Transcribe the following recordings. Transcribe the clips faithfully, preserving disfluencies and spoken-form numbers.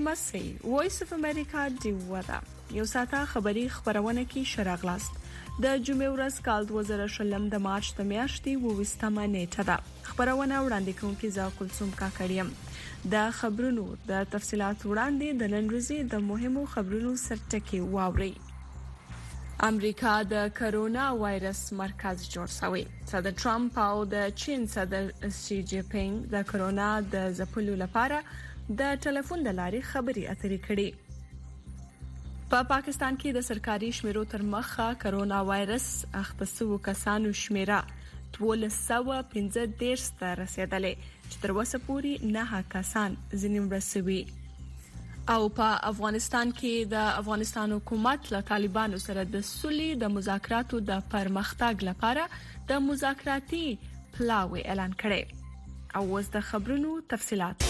مسي وایس اف امریکا دی ودا یو ساته خبری خبرونه کې شراغلاست د جمعې ورځ کال دوه زره شلم د مارچ د میاشتې ووستمه نیټه ده خبرونه وړاندې کوونکې زه کلثوم کاکړیم د خبرونو د تفصيلات وړاندې د نن ورځې د مهمو خبرونو سرټکی واوري امریکا د کرونا وایرس مرکز جوړ شوی صدر ټرمپ او د چین صدر شي جی پینګ د کرونا د ځپلو لپاره د ټلیفون د لارې خبري اترې کړې په پا پاکستان کې د سرکاري شمیرو تر مخه کرونا وایرس اختصو کسانو شمیره دوه سوه پنځه دېرش ته رسیدلې چې تر اوسه پورې نه کسان ځینې مرسوي او په افغانستان کې د افغانستان حکومت له طالبانو سره د سولې د مذاکراتو د پرمختګ لپاره د مذاکراتي پلاوی اعلان کړي او اوس د خبرونو تفصيلات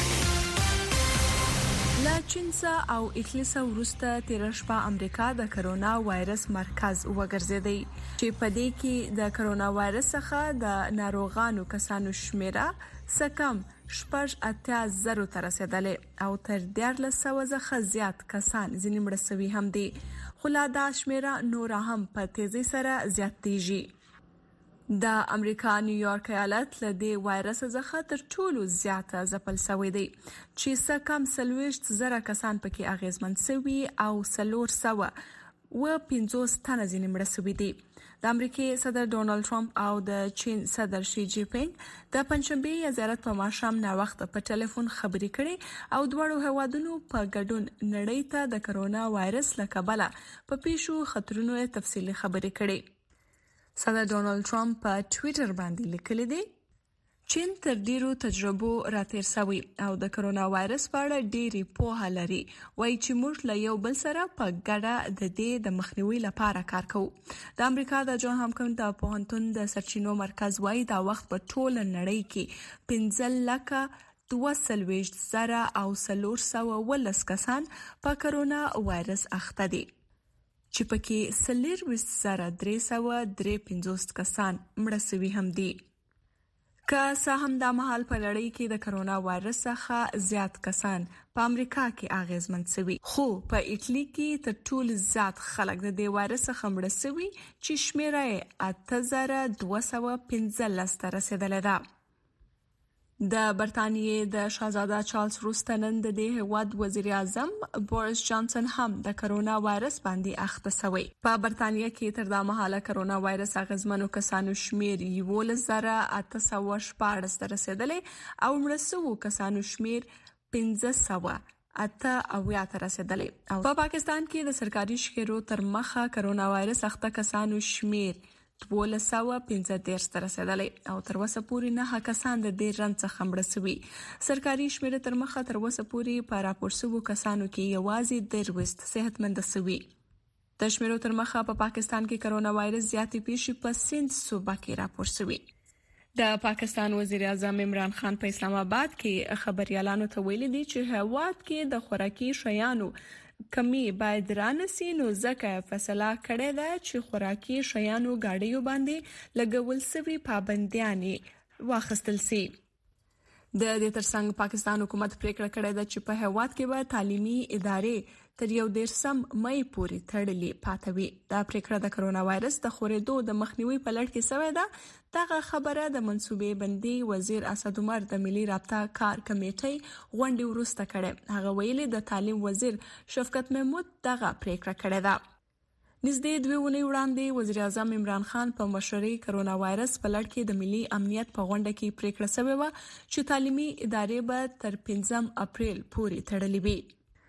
لا چین څخه او اټلی څخه وروسته تیر شپه امریکا د کرونا وایرس مرکز وګرځیدي چې په دې کې د کرونا وایرس څخه د ناروغانو کسانو شمیره سکم شپږ اتیا زره تر رسیدلې او تر دیارلس سوه څخه زیات کسان ځینې مړسوي هم دي خو لا دا شمیره نور هم په تیزی سره زیاتېږي د امریکا نیویارک ایالت له دې وایرس څخه تر ټولو زیاته ځپل شوی دی چې څه کم سلويشت زره کسان پکې اغیزمن شوي او سلور سوه و پنځوس تنه ځینې مړه شوي دي د امریکای صدر ډونالد ټرمپ او د چین صدر شي جی پینګ د پنځشنبه زیارت په ماښام نا وخت په ټلیفون خبري کړي او دوړو هوادونو په ګډون نړۍ ته د کرونا وایرس له کبله په پیښو خطرونو تفصیلي خبري کړي صدر ډونالد ټرمپ په ټوئیټر باندې لیکلی دی چین تر ډیرو تجربو راتیر شوی او د کرونا وایرس په اړه ډیری پوهه لري وایي چې موږ له یو بل سره په ګډه د دې د مخنیوي لپاره کار کوو د امریکا د جون هاپکینز د پوهنتون د سرچینو مرکز وایي دا وخت په ټول نړۍ کې پنځه لکه دوه سلويشت زره او سلور سوه ولس کسان په کرونا وایرس اخته دي چې پکې سلیر وست زره درې سوه درې پنځوس کسان مړه شوي هم دي که څه هم د مهال په لړۍ کې د کرونا وایرس څخه زیات کسان په امریکا کې اغیزمن شوي خو په اټلی کې تر ټولو زیات خلک د دې وایرس څخه مړه شوي چې شمیره اته زره دوه سوه پنځلس ته رسیدلې ده د برتانیې د شاهزاده چارلز روستنن د دې هواد وزیر اعظم بوریس جانسن هم د کرونا وایرس باندې اخته شوی په برتانیې کې تر دا مهاله کرونا وایرس اغیزمنو کسانو شمیر یو زره اته سوه شپږ ته رسیدلې او مړسوو کسانو شمیر پنځه سوه اته اویا ته رسیدلې او په پاکستان کې د سرکاري شمیرو تر مخه کرونا وایرس اخته کسانو شمیر دوه سوه پنځه دېرش ته رسیدلې او تر اوسه پورې نه کسان د دې رنځ څخه مړه شوي سرکاري شمیره تر مخه تر اوسه پورې په راپور شوو کسانو کې یوازې دروست صحتمند شوي د شمیرو تر مخه په پاکستان کې کرونا وایرس زیاتې پیښې په سند صوبه کې راپور شوي د پاکستان وزیر اعظم عمران خان په اسلام آباد کې خبريالانو ته ویلي دي چې هواد کې د خوراکي شیانو کمی باید رانسی نو ځکه فیصله کړې ده چې خوراکي شیانو گاډیو باندې لګول شوی پابندیانې واخیستل شي د دې ترڅنګ پاکستان حکومت پریکړه کړې ده چې په هواد کې به تعلیمي ادارې تر یو دیرشم مې پورې تړلې پاتوي دا پریکړه د کرونا وایرس د خورېدو د مخنیوي په لړ کې شوې ده دغه خبره د منصوبې بندي وزیر اسد عمر د ملي رابطه کار کمیټې غونډې وروسته کړه هغه ویلي د تعلیم وزیر شفقت محمود دغه پریکړه کړې ده نږدې دوه ونې وړاندې وزیر اعظم عمران خان په مشورې کرونا وایرس په لړ کې د ملي امنیت په غونډه کې پریکړه شوې و چې تعلیمي ادارې به تر پنځم اپریل پورې تړلې وي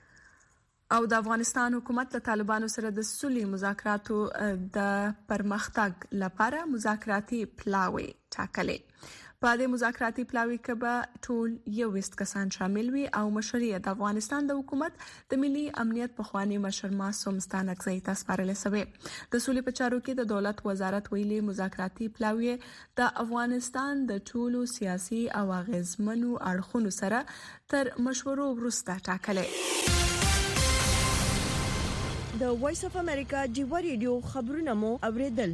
او د افغانستان حکومت له طالبانو سره د سولې مذاکراتو د پرمختګ لپاره مذاکراتي پلاوی ټاکلې په دې مذاکراتي پلاوی کې به ټول یو وست کسان شامل وي او مشري د افغانستان د حکومت د ملي امنیت په خواني مشر معصوم ستانکزی ته سپارل شوی د سولې په چارو کې د دولت وزارت ویلي مذاکراتي پلاوی د افغانستان د ټولو سیاسي او اغیزمنو اړخونو سره تر مشورو وروسته ټاکلې د وایس اف امریکا ډیو ریډیو خبرونه مو اوریدل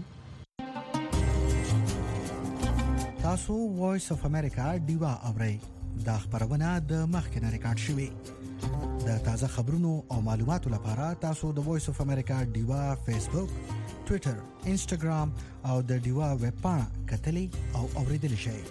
تاسو وایس اف امریکا ډیوا اورئ دا خبرونه د مخکنه ریکارډ شوی د تازه خبرونو او معلوماتو لپاره تاسو د وایس اف امریکا ډیوا فیسبوک، ټوئیټر، انسټاګرام او د ډیوا ویب پاڼه کتلی او اوریدلی شئ.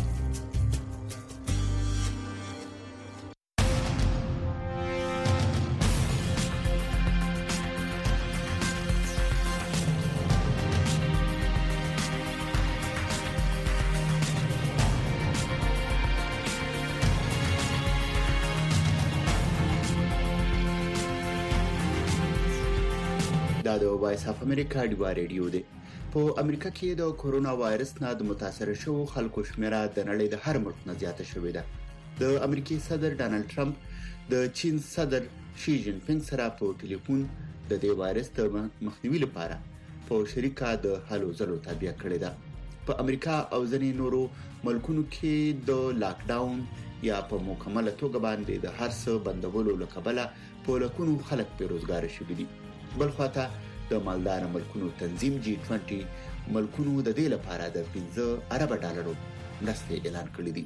دا د وایس اف امریکا ډیوا ریډیو دی. په امریکا کې د کورونا وایرس نه د متاثر شوو خلکو شمیره د نړۍ د هر ملک نه زیاته شوې ده. د امریکای صدر ډانلډ ټرمپ د چین صدر شي جین پینګ سره په ټلیفون د دې وایرس د مخنیوي لپاره په شریکه د هلو ځلو تابع کړې ده. په امریکا او ځینې نورو ملکونو کې د لاک ډاون یا په مکمله توګه باندې د هر څه بندولو لکبله په لکونو خلک بیروزګار شوي دي. بل خواته د مالدار ملکونو تنظیم جی بیست ملکونو د دې لپاره د پنځه ارب ډالرو مرستې اعلان کړې دي.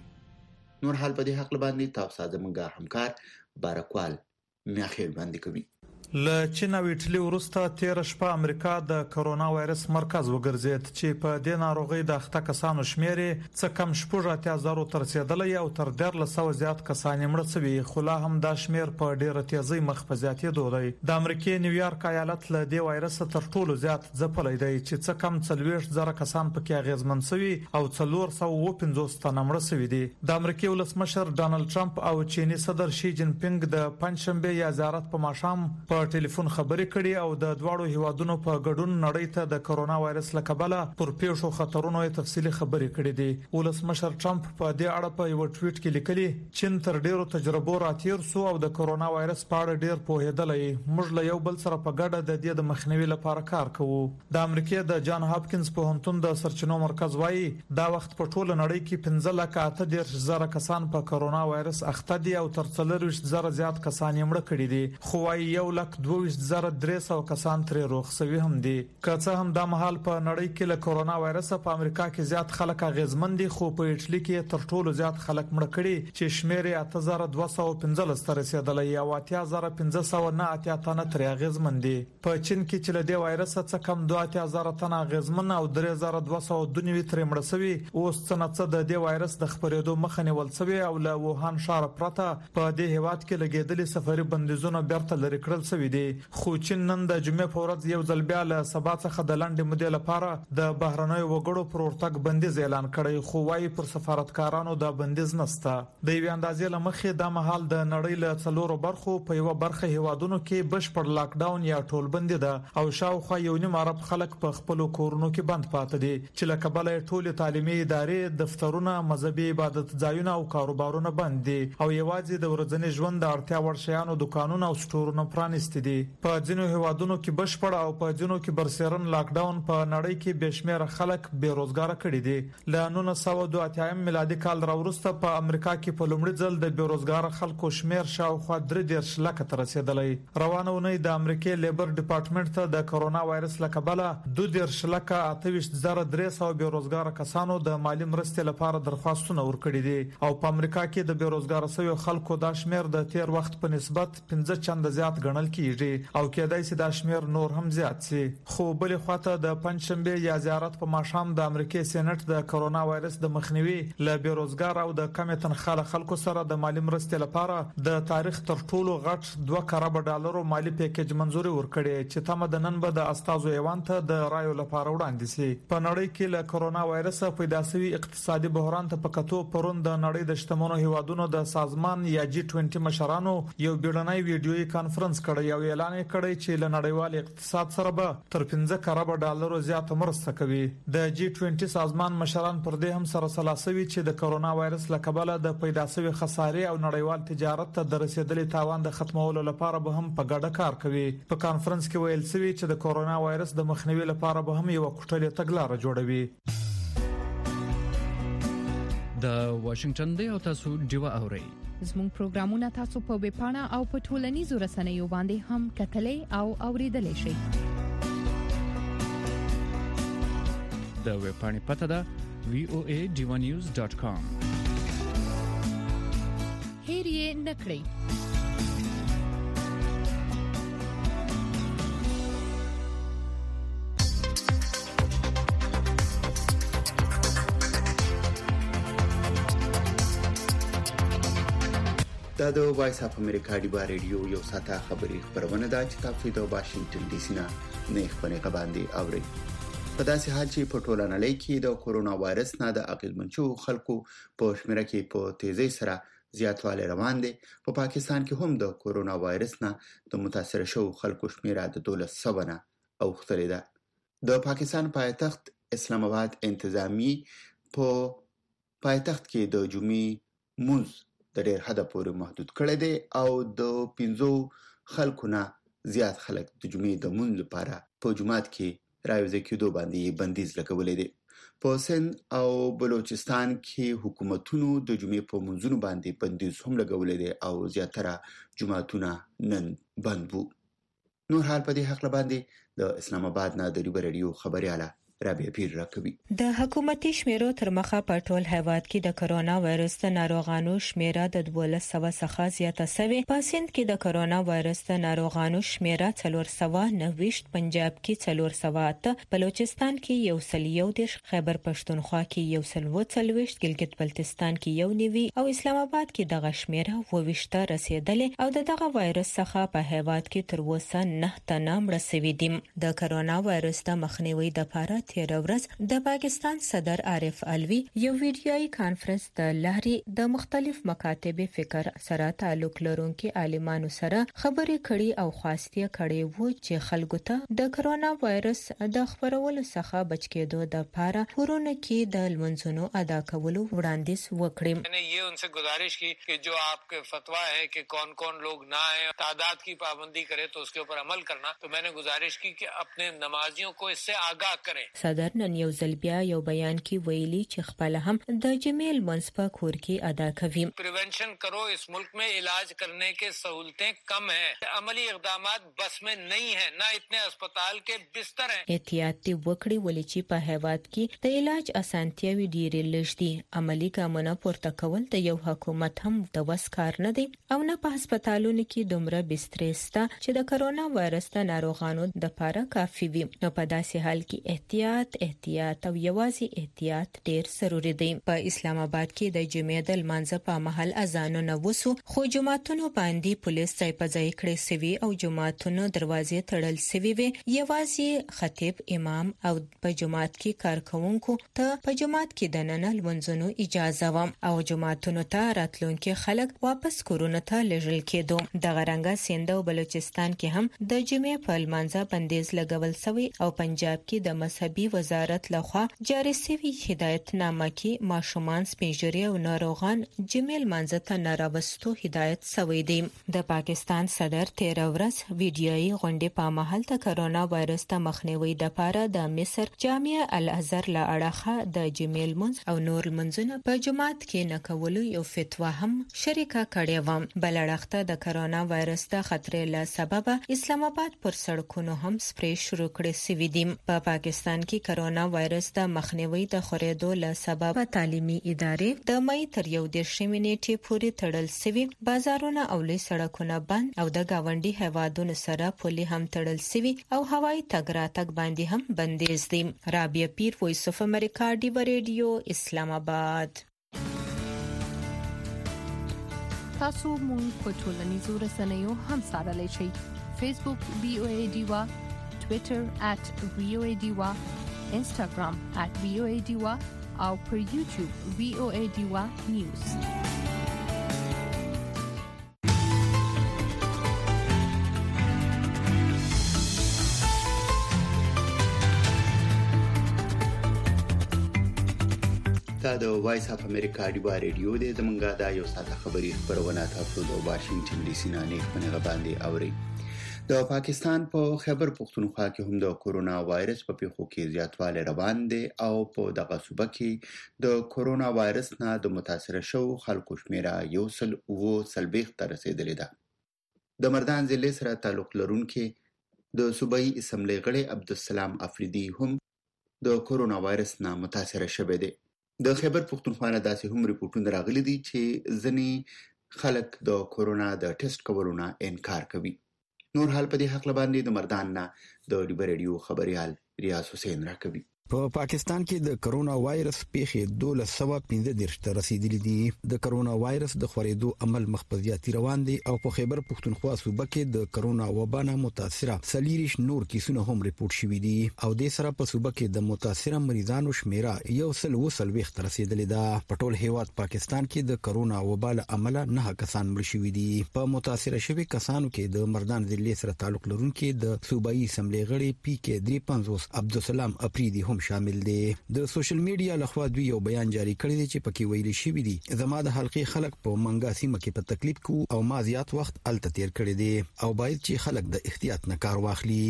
نور حال په دې حق باندې تاسو زموږه همکار بارکوال میاخیل باندې کوي. له چین او ایټلی وروسته تیر شپه امریکا د کرونا وایرس مرکز وګرځید چې په دې ناروغي د اخته کسانو شمیر څه کم شپږ اتیا زره تر رسیدلی او تر ډیر له سو زیات کسان مړه شوي، خو لا هم دا شمیر په ډیره تیزی مخ په زیاتېدو دی. د امریکای نیویارک ایالت له دې وایرس تر ټولو زیات ځپلی دی چې څه کم څلوېښت زره کسان پکې اغیزمن شوي او څلور سوه اووه پنځوس تنه مړه شوي دي. د امریکای ولسمشر ډانلډ ټرمپ او چینی صدر شي جین پینګ د پنځشنبه یا زیارت په ماښام په ټلیفون خبرې کړي او د دواړو هیوادونو په ګډون نړۍ ته د کرونا وایرس لکبله پر پیښو خطرونو تفصیلی خبرې کړي دي. ولسمشر ټرمپ په دې اړه په یو ټویټ کې لیکلي چین تر ډیرو تجربو راتیر سو او د کرونا وایرس په اړه ډیر پوهیدلی. موږ له یو بل سره په ګډه د دې د مخنیوي لپاره کار کوو. د امریکای د جان هاپکینز پوهنتون د سرچینو مرکز وایي دا وخت په ټوله نړۍ کې پنځه لک اته دېرش زره کسان په کرونا وایرس اخته دي او تر څلوېښت زره زیات کسان یې مړه کړي دي، خو وايي یو لک دوه ویشت زره درې سوه کسان ترې روغ شوي هم دي. که څه هم دا مهال په نړۍ کې له کرونا وایرس په امریکا کې زیات خلک اغیزمن دي، خو په ایټلی کې تر ټولو زیات خلک مړه کړي چې شمیر یې اته زره دوه سوه پنځلس ته رسیدلی او اتیا زره پنځه سوه نه اتیا تنه ترې اغیزمن دي. په چین کې چې له دې وایرس څخه کم دوه اتیا زره تنه اغیزمن او درې زره دوه سوه دوه نوي ترې مړه شوي، اوس څه نه څه د دې وایرس د خپرېدو مخه نیول شوې او له ووهان ښاره پرته په دې هیواد کې لګېدلي سفري بندیزونه بیرته لرې کړل شوي دي. خو چین نن د جمعې په ورځ یو ځل بیا له سبا څخه د لنډې مودې لپاره د بهرنیو وګړو پر ورتګ بندیز اعلان کړی، خو وايي پر سفارتکارانو دا بندیز نشته. د یوې اندازې له مخې دا مهال د نړۍ له څلورو برخو په یوه برخه هیوادونو کې بشپړ لاک ډاون یا ټولبندي ده او شاوخوا یو نیم ارب خلک په خپلو کورونو کې بند پاتې دي چې له کبله ټولې تعلیمي ادارې، دفترونه، مذهبي عبادت ځایونه او کاروبارونه بند دي او یوازې د ورځني ژوند د اړتیا وړ شیانو دکانونه او سټورونه پرانیستي دي. په ځینو هیوادونو کې بشپړ او په ځینو کې برسېرن لاک ډاون په نړۍ کې بشمیره خلک بیروزګار کړي دي. له نولس سوه دوه اتیا میلادي کال راوروسته په امریکا کې په لومړي ځل د بیروزګار خلکو شمیر شاوخوا درې دېرش لکه ته رسیدلی. روانه اونۍ د امریکای لیبر ډپارټمنټ ته د کرونا وایرس له کبله دوه دېرش لکه اته ویشت زره درې سوه بیروزګار کسانو د مالي مرستې لپاره درخواستونه ورکړي دي او په امریکا کې د بیروزګار شویو خلکو دا شمیر د تیر وخت په نسبت پنځه چنده زیات ګڼل کیږي او کېدای شي دا شمیر نور هم زیات شي. خو بلې خواته د پنځشنبه یا زیارت په ماښام د امریکای سېنات د کرونا وایرس د مخنیوي له بیروزګار او د کم تنخواه خلکو سره د مالي مرستې لپاره د تاریخ تر ټولو غټ دوه کروڑ ډالرو مالي پیکیج منزوري ورکړي چې تمه د نن به د استازو ایوان ته د رایو لپاره وړاندې شي. په نړۍ کې له کرونا وایرس پیدا شوی اقتصادي بحران ته پکاتو پرون د نړۍ د شتمنو هیوادونو د سازمان یا جی بیست مشرانو یو بیړنی ویډیويي کانفرنس کړی او اعلان کړی چې له نړیوال اقتصاد سره به تر پنځه کروڑ ډالرو زیات مرسته کوي. د جی بیست سازمان مشران پر دې هم سره سلاسوي چې د کرونا وایرس له کبله د پیدا شوی خسارې او نړیوال تجارت ته د رسیدلي تاوان د ختمولو لپاره به هم په ګډه کار کوي. په کانفرنس کې ویل شوی چې د کرونا وایرس د مخنیوي لپاره به هم یو کوټلې تګلارې جوړوي. د واشنگټن دی او تاسو ډیوا اورئ. زموږ پروګرامونه تاسو په ویب پاڼه او په ټولنیزو رسنیو باندې هم کتلای او اوریدلای شئ. د ویب پاڼې پته ده وی او ای ډیوا نیوز ډاٹ کام. هیر یې نکړئ. دا د وایس اف امریکا ډیوا ریډیو یو ساته خبري خبرونه ده چې تاسو د واشنگټن ډي سي نه نه خبرونه باندې اورئ. په داسې حال چې په ټوله نړۍ کې د کورونا وایرس نه د اغیزمنشو خلکو په شمېره کې په تیزی سره زیاتوالی روان دی. په پاکستان کې هم د کورونا وایرس نه د متاثر شو خلکو شمېره د دولس سوه نه اوختلې ده. د پاکستان پایتخت اسلام آباد انتظامی په پایتخت کې د جمعې مونږ د ډېر حد پورې محدود کړی دی او د پنځو خلکو نه زیات خلک د جمعې د مونږ لپاره په جمعات کې راوځي کېدو باندې بندیز لګولې دي. په سند او بلوچستان کې حکومتونو د جمعې په مونږونو باندې بندیز هم لګولې دي او زیاتره جمعاتونه نن بند وو. نور حال په دې حق باندې د اسلام آباد نه د ریبر ریډیو خبرياله رابعه پیر راکوي. د حکومتي شمیرو تر مخه په ټول هیواد کې د کرونا وایرس د ناروغانو شمیره د دولس سوه څخه زیاته شوې. په سند کې د کرونا وایرس د ناروغانو شمیره څلور سوه نوي، پنجاب کې څلور سوه اته، بلوچستان کې یو سل یو دیش، خیبر پښتونخوا کې یو سل اووه څلوېښت، ګلګت بلتستان کې یو نوي او اسلام آباد کې دغه شمیره اوويشته رسیدلې او دغه وایرس څخه په هیواد کې تر اوسه نه تنه مړه شوي دي. د کرونا وایرس د مخنیوي لپاره تیر ورځ د پاکستان صدر عارف الوی یو ویډیويي کانفرنس د لارې د مختلف مکاتب فکر سره تعلق لرونکي عالمانو سره خبرې کړي او خواسته کړي وو چې خلکو ته د کرونا وایرس د خبرولو څخه بچ کېدو د لپاره ورونه کې د لمنځونو ادا کولو وړاندیز وکړي. मैंने ये उनसे गुजारिश की कि जो आपके फतवा है कि कौन कौन लोग ना आए, तादाद की पाबंदी करे तो उसके ऊपर अमल करना. तो मैंने गुजारिश की कि अपने नमाजियों को इससे आगाह करें. صدر نن یو ځل بیا یو بیان کې ویلي چې خپل هم د جمیل منصفه کور کې ادا کوي. प्रिवेंशन करो. इस मुल्क में इलाज करने के सहूलतें कम हैं, अमली इक़दामात बस में नहीं है, ना इतने अस्पताल के बिस्तर हैं. احتیاط دی وکړي ولې چې په هیواد کې د علاج اسانتیاوي ډېرې لږ دي. عملی ګامونه پورته کول د یو حکومت هم د وس کار نه دی او نه په هسپتالونو کې دومره بسترې شته چې د کرونا وایرس د ناروغانو د لپاره کافي وي. نو په داسې حال کې احتیاط احتیاط او یوازې احتیاط ډیر ضروری دی. په اسلام آباد کې د جمعې د لمانځه په مهال اذانونه وسو خو جماعتونو باندې پولیس ځای په ځای کړی سوي او جماعتونو دروازې تړل سوي وي. یوازې خطیب امام او په جماعت کې کارکونکو ته په جماعت کې د ننه لمانځنو اجازه و او جماعتونو ته راتلونکي خلک واپس کورونه ته لېږل کېدو. د غرنګا سیند او بلوچستان کې هم د جمعې په لمانځه بندیز لګول سوی او پنجاب کې د مذهبي وزارت لخوا جاری شوی هدایتنامه کې ماشومان، سپینږیري او ناروغان جمیل منځ ته نه راوستو هدایت شوی دی. د پاکستان صدر تیر ورځ ویډیويي غونډې په مهال د کرونا وایرس ته مخنیوي لپاره د مصر جامعه الازهر له اړخه د جمیل منځ او نور منځونه په جماعت کې نه کولو یو فتوا هم شریکه کړې و. بل اړخته د کرونا وایرس د خطر له سبب اسلام آباد پر سړکونو هم سپری شروع کړي سوي دي. په پاکستان کې کرونا وایرس د مخنیوي د خورېدو له سبب تعلیمي ادارې د مې تر یو دیرشمې نیټې پورې تړل سوي، بازارونه او لوی سړکونه بند او د گاونډي هیوادونو سره پولي هم تړل سوي او هوایي تګ راتګ باندې هم بندیز دي. رابعه پیر، وایس اف امریکا، ډیوا ریډیو، اسلام آباد. تاسو مونږ په ټولنیزو رسنیو هم سره شئ. فیسبوک وی او ای ډیوا، ټوئیټر at وی او ای ډیوا، انستګرام at وی او ای ډیوا او پر یوټیوب وی او ای ډیوا نیوز. دا د وایس اف امریکا ډیوا ریډیو د زمونږه د یو ساعت خبري خبرونه تاسو د واشنگټن ډي سي نه نه خبرونه باندې اوري. د پاکستان په خیبر پښتونخوا کې هم د کورونا وایرس په پیښو کې زیاتوالی روان دی او په دغه صوبه کې د کورونا وایرس نه د متاثر شو خلکو شمیره یو سل اووه څلوېښت ته رسیدلې ده. د مردان ضلع سره تعلق لرونکي د صوبایي اسمبلی غړي عبدالسلام افریدي هم د کورونا وایرس نه متاثر شوی دی. د خیبر پښتونخوا نه داسې هم ریپورتونه راغلي دي چې ځینې خلک د کورونا د ټیسټ کولو نه انکار کوي. نور حال په دې حق باندې د مردان نه د ډیوا ریډیو خبريال ریاض حسین راکوي. په پاکستان کې د کرونا وایرس پیښې دوه سوه پنځه دېرش ته رسیدلې دي. د کرونا وایرس د خورېدو عمل مخفضیاتي روان دي او په خیبر پښتونخوا صوبه کې د کرونا وبا نه متاثره څلوېښت نور کیسونه هم ریپورت شوي دي او د سره په صوبه کې د متاثره مریضانو شمیره یو سل وسلويخ ته رسیدلې ده. په ټول هیواد پاکستان کې د کرونا وبا له امله نه کسان مړ شوي دي. په متاثره شوي کسانو کې د مردان ضلع سره تعلق لرونکي د صوبایي اسمبلی غړي پی کې درې پنځوس عبدالسلام افریدي هم شامل دي. د سوشل میډیا لخوا دوی یو بیان جاری کړی دی چې پکې ویل شوی دی زما د حلقې خلک په منګا سیمه کې په تکلیف کو او ما زیات وخت الته تیر کړی دی او باید چې خلک د احتیاط نه کار واخلي.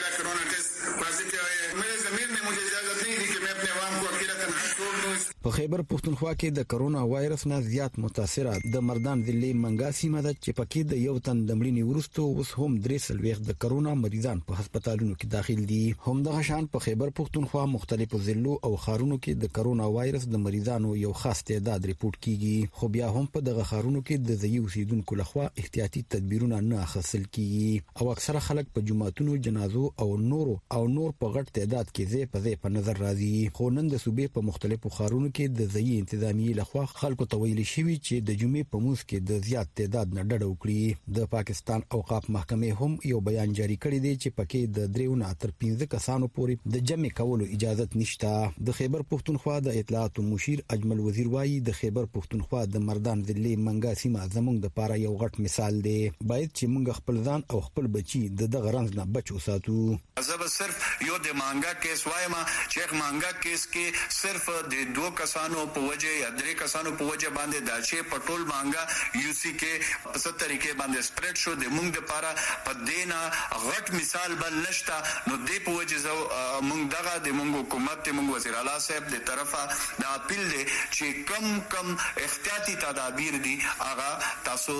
په خیبر پښتونخوا کې د کرونا وایرس نه زیات متاثره د مردان ضلع منګا سیمه ده چې پکې د یو تن د مړینې وروسته اوس هم درې سلويخ د کرونا مریضان په هسپتالونو کې داخل دي. هم د غشان په خیبر پښتونخوا مختلفو ضلعو او ښارونو کې د کرونا وایرس د مریضانو یو خاص تعداد ریپورت کیږي خو بیا هم په دغه ښارونو کې د ځای اوسیدونکو لخوا احتیاطي تدبیرونه نه اخیستل کیږي او اکثره خلک په جماعتونو جنازو او نورو او نور په غټ تعداد کې ځای په ځای په نظر راځي. خو نن د صوبې په مختلفو ښارونو کې د ځای انتظامیې لخوا خلکو ته ویل شوی چې د جمعې په موږ کې د زیات تعداد نه ډډه وکړي. د پاکستان اوقاف محکمې هم یو بیان جاری کړی دی چې پکې د دریو نه تر پنځه کسانو پورې د جمع کولو اجازه نشته. د خیبر پښتونخوا د اطلاعات مشیر اجمل وزیر وایي د خیبر پښتونخوا د مردان ضلع منګا سیمه زموږ د پاره یو غټ مثال دی. باید چې موږ خپل ځان او خپل بچي د دغه رنځ نه بچ وساتو. زه صرف یو د مانګا کیس وایم چې مانګا کیس کې صرف د دوه کسانو په وجه یا درې کسانو په وجه باندې دا چې پټول مانګا یو سی کې په ست طریقې باندې سپریډ شو د موږ لپاره په دینا غټ مثال بل نشتا. نو د په وجه زو موږ دغه د موږ حکومت ته موږ وزیر اعلی صاحب د طرفه دا اپیل دی چې کم کم احتیاطي تدابیر دي هغه تاسو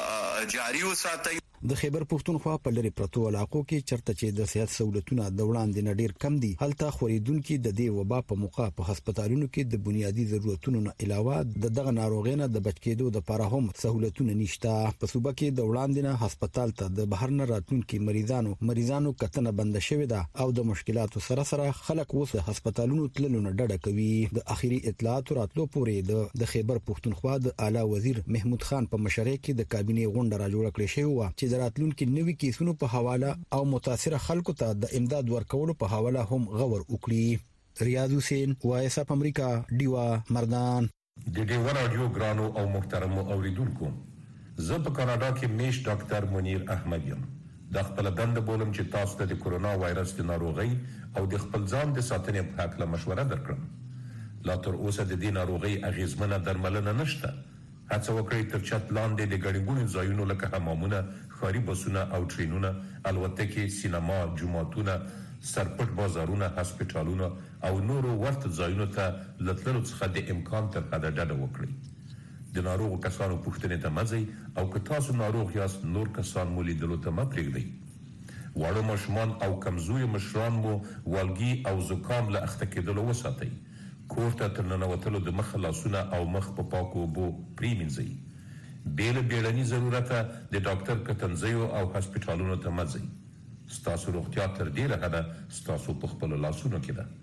جاری وساتئ. د خیبر پښتونخوا په لری پرتو علاقو کې چرته چې د صحت سہولتونه د وړاندې نه ډیر کم دي هلته خوریدونکو د دې وبا په موقع په هسپتالونو کې د بنیادی ضرورتونو نه علاوه د دغه ناروغینو د بچ کېدو لپاره هم سہولتونه نشته. په صوبه کې د وړاندې نه هسپتال ته د بهر نه راتلونکو مریضانو مریضانو کتنه بند شوې ده او د مشکلاتو سره سره خلک اوس هسپتالونو تللو نه ډډه کوي. د اخیری اطلاعات راتلو پورې د خیبر پښتونخوا د اعلی وزیر محمود خان په مشرۍ کې د کابینه غونډه را جوړه کړې شوې و چې راتلونکو نوي کیسونو په حواله او متاثره خلکو ته د امداد ورکولو په حواله هم غور وکړي. ریاض حسین وایس اپ امریکا دیوا مردان. د دیوا رادیو ګرانو او محترمو اوریدونکو زه په کاناډا کې میش ډاکټر منیر احمد یم. د خپل دند بولم چې تاسو ته د کورونا وایرس د ناروغي او د خپل ځان د ساتنې په اړه مشوره درکړم. لا تر اوسه د دې ناروغي اغیزمنه درملنه نشته. هڅه وکړئ تر چت لاندې د ګڼګونو ځایونو لکه حمامونه، ښاري بسونه او ټرینونه، الوتکې، سینما، جوماتونه، سرپټ بازارونه، هسپتالونه او نورو ورته ځایونو ته لتللو څخه د امکان تر حده ډډه وکړئ. د ناروغو کسانو پوښتنې ته مه ځئ او که تاسو ناروغ یاست نور کسان مو لیدلو ته مه پرېږدئ. واړه ماشومان او کمزوري مشران مو والګي او زکام له اخته کېدلو وساتئ. کور ته تر ننوتلو د مخ لاسونه او مخ په پاکو اوبو پریمنځئ. بې له بیړني ضرورته د ډاکټر کتنځیو او هسپتالونو ته مه ځئ. ستاسو روغتیا تر ډېره حده ستاسو په خپلو لاسونو کې ده.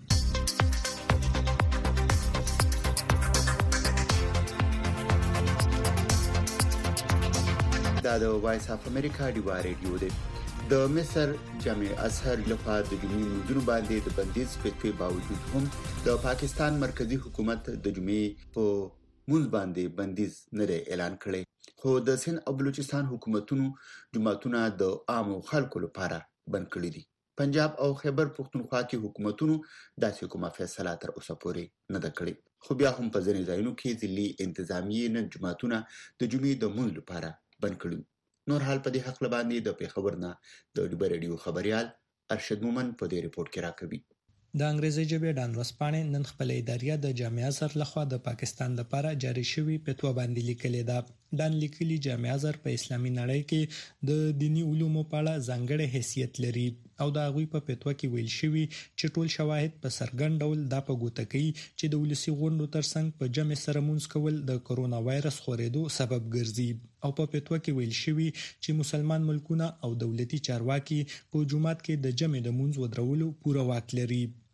دا د وایس اف امریکا دیوا ریډیو دی. د مصر جامع ازهر لخوا د جمعې مونځونو باندې د بندیز فقې باوجود هم د پاکستان مرکزی حکومت د جمعې په مونځ باندې بندیز نه اعلان کړی خو د سند او بلوچستان حکومتونو جمعتونه د عام خلکو لپاره بند کړی دي. پنجاب او خیبر پښتونخوا کې حکومتونو داسې کومه فیصله تر اوسه پورې نه ده کړې خو بیا هم په ځینې ځایونو کې ضلعي انتظامیې نن جمعتونه د جمعې د مونځ لپاره بند کړي. نور حال په دې حق باندې د پیښور نه د ډیبر ریډیو خبريال ارشد مومن په دې ریپورت کې راکوي. د انګریزي ژبې ډان ورسپانې نن خپل اداریه د جامع ازهر لخوا د پاکستان لپاره جاری شوی فتوا باندې لیکلې ده. ډان لیکلي جامع ازهر په اسلامي نړۍ کې د دینی علومو په اړه ځانګړی حیثیت لري او د هغوی په فتوا کې ویل شوی چې ټول شواهد په څرګند ډول دا په ګوته کوي چې د ولسی غونډو ترڅنګ په جمع سره مونږ کول د کرونا وایرس خورېدو سبب ګرځي او په فتوا کې ویل شوی چې مسلمان ملکونه او دولتي چارواکي په جمعات کې د جمع د مونږ ودرولو پوره واک لري.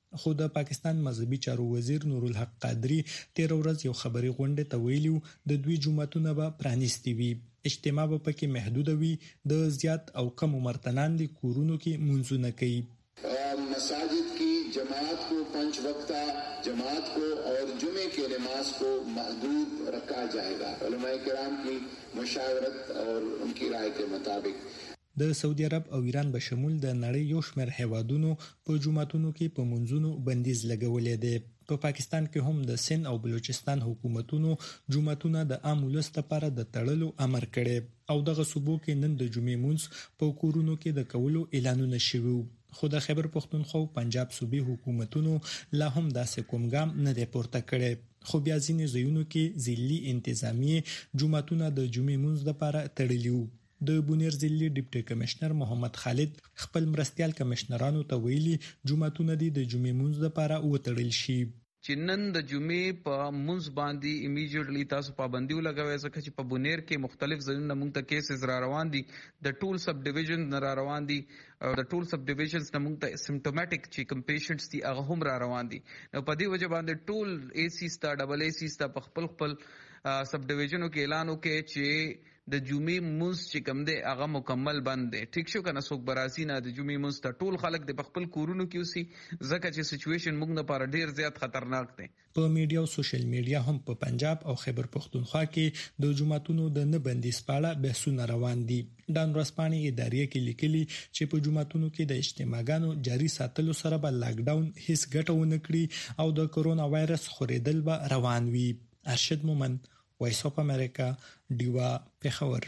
خو د پاکستان مذهبي چارو وزیر نور الحق قادری تیر ورځ یو خبري غونډه ته ویلو د دوی جمعتونه به پرانیستي وي، اجتماع به پکې محدود وي، د زیات او کم عمر تنان دي کورونو کې منځونه کوي. مساجد की जमात को पांच वक्ता जमात को और जुमे के नमाज को महदूद रखा जाएगा उलमाए किराम की मशावरत और उनकी राय के मुताबिक. د سعودي عرب او ایران به شمول د نړۍ یو شمېر هیوادونو په جمعتونو کې په منځونو بندیز لګولې دی. په پاکستان کې هم د سند او بلوچستان حکومتونو جمعتونه د عام ولس لپاره د تړلو امر کړي او دغه صوبو کې نن د جمعې مونږ په کورونو کې د کولو اعلانونه شوي. خو د خیبر پختونخوا او پنجاب صوبې حکومتونو لا هم داسې کوم ګام نه دی پورته کړی، خو بیا ځینې ځایونو کې ضلعي انتظامیې جمعتونه د جمعې مونږ لپاره تړلي وو. د بونیر ضلعي ډیپټي کمشنر محمد خالد خپل مرستيال کمشنرانو ته ویلي جمعتونه د جمعې مونږ لپاره وتړل شي. چې نن د جمعې په منځ باندې ایمیډیټلی تاسو پابندي ولګوي ځکه چې په بونیر کې مختلف ځایونه موږ ته کیسز را روان دي، د ټول سب ډیویژن نه را روان دي او د ټول سب ډیویژنز نه موږ ته سیمټومټیک چې کوم پیشنټس دي هغه هم را روان دي. نو په دې وجه باندې ټول ای سی ستا ډبل ای سی ستا په خپل خپل سب ډیویژنو کې اعلان وکړي چې د جمعې منځ چې کوم دی هغه مکمل بند دی. ټیک شو کنه، څوک براسي نه د جمعې منځ ته ټول خلک د خپل کورونو کې اوسي ځکه چې سچويشن موږ لپاره ډیر زیات خطرناک دی. په میډیا او سوشل میډیا هم په پنجاب او خیبر پختونخوا کې د جمعتونو د نه بندیز په اړه بحثونه روان دي. ډان ورځپاڼې ادارې کې لیکلي چې په جمعتونو کې د اجتماعګانو جاري ساتلو سره به لاک ډاون هیڅ ګټه ونه کړي او د کرونا وایرس خورېدل به روان وي. ارشد مومن، وایس اف امریکا، ډیوا، پېښور.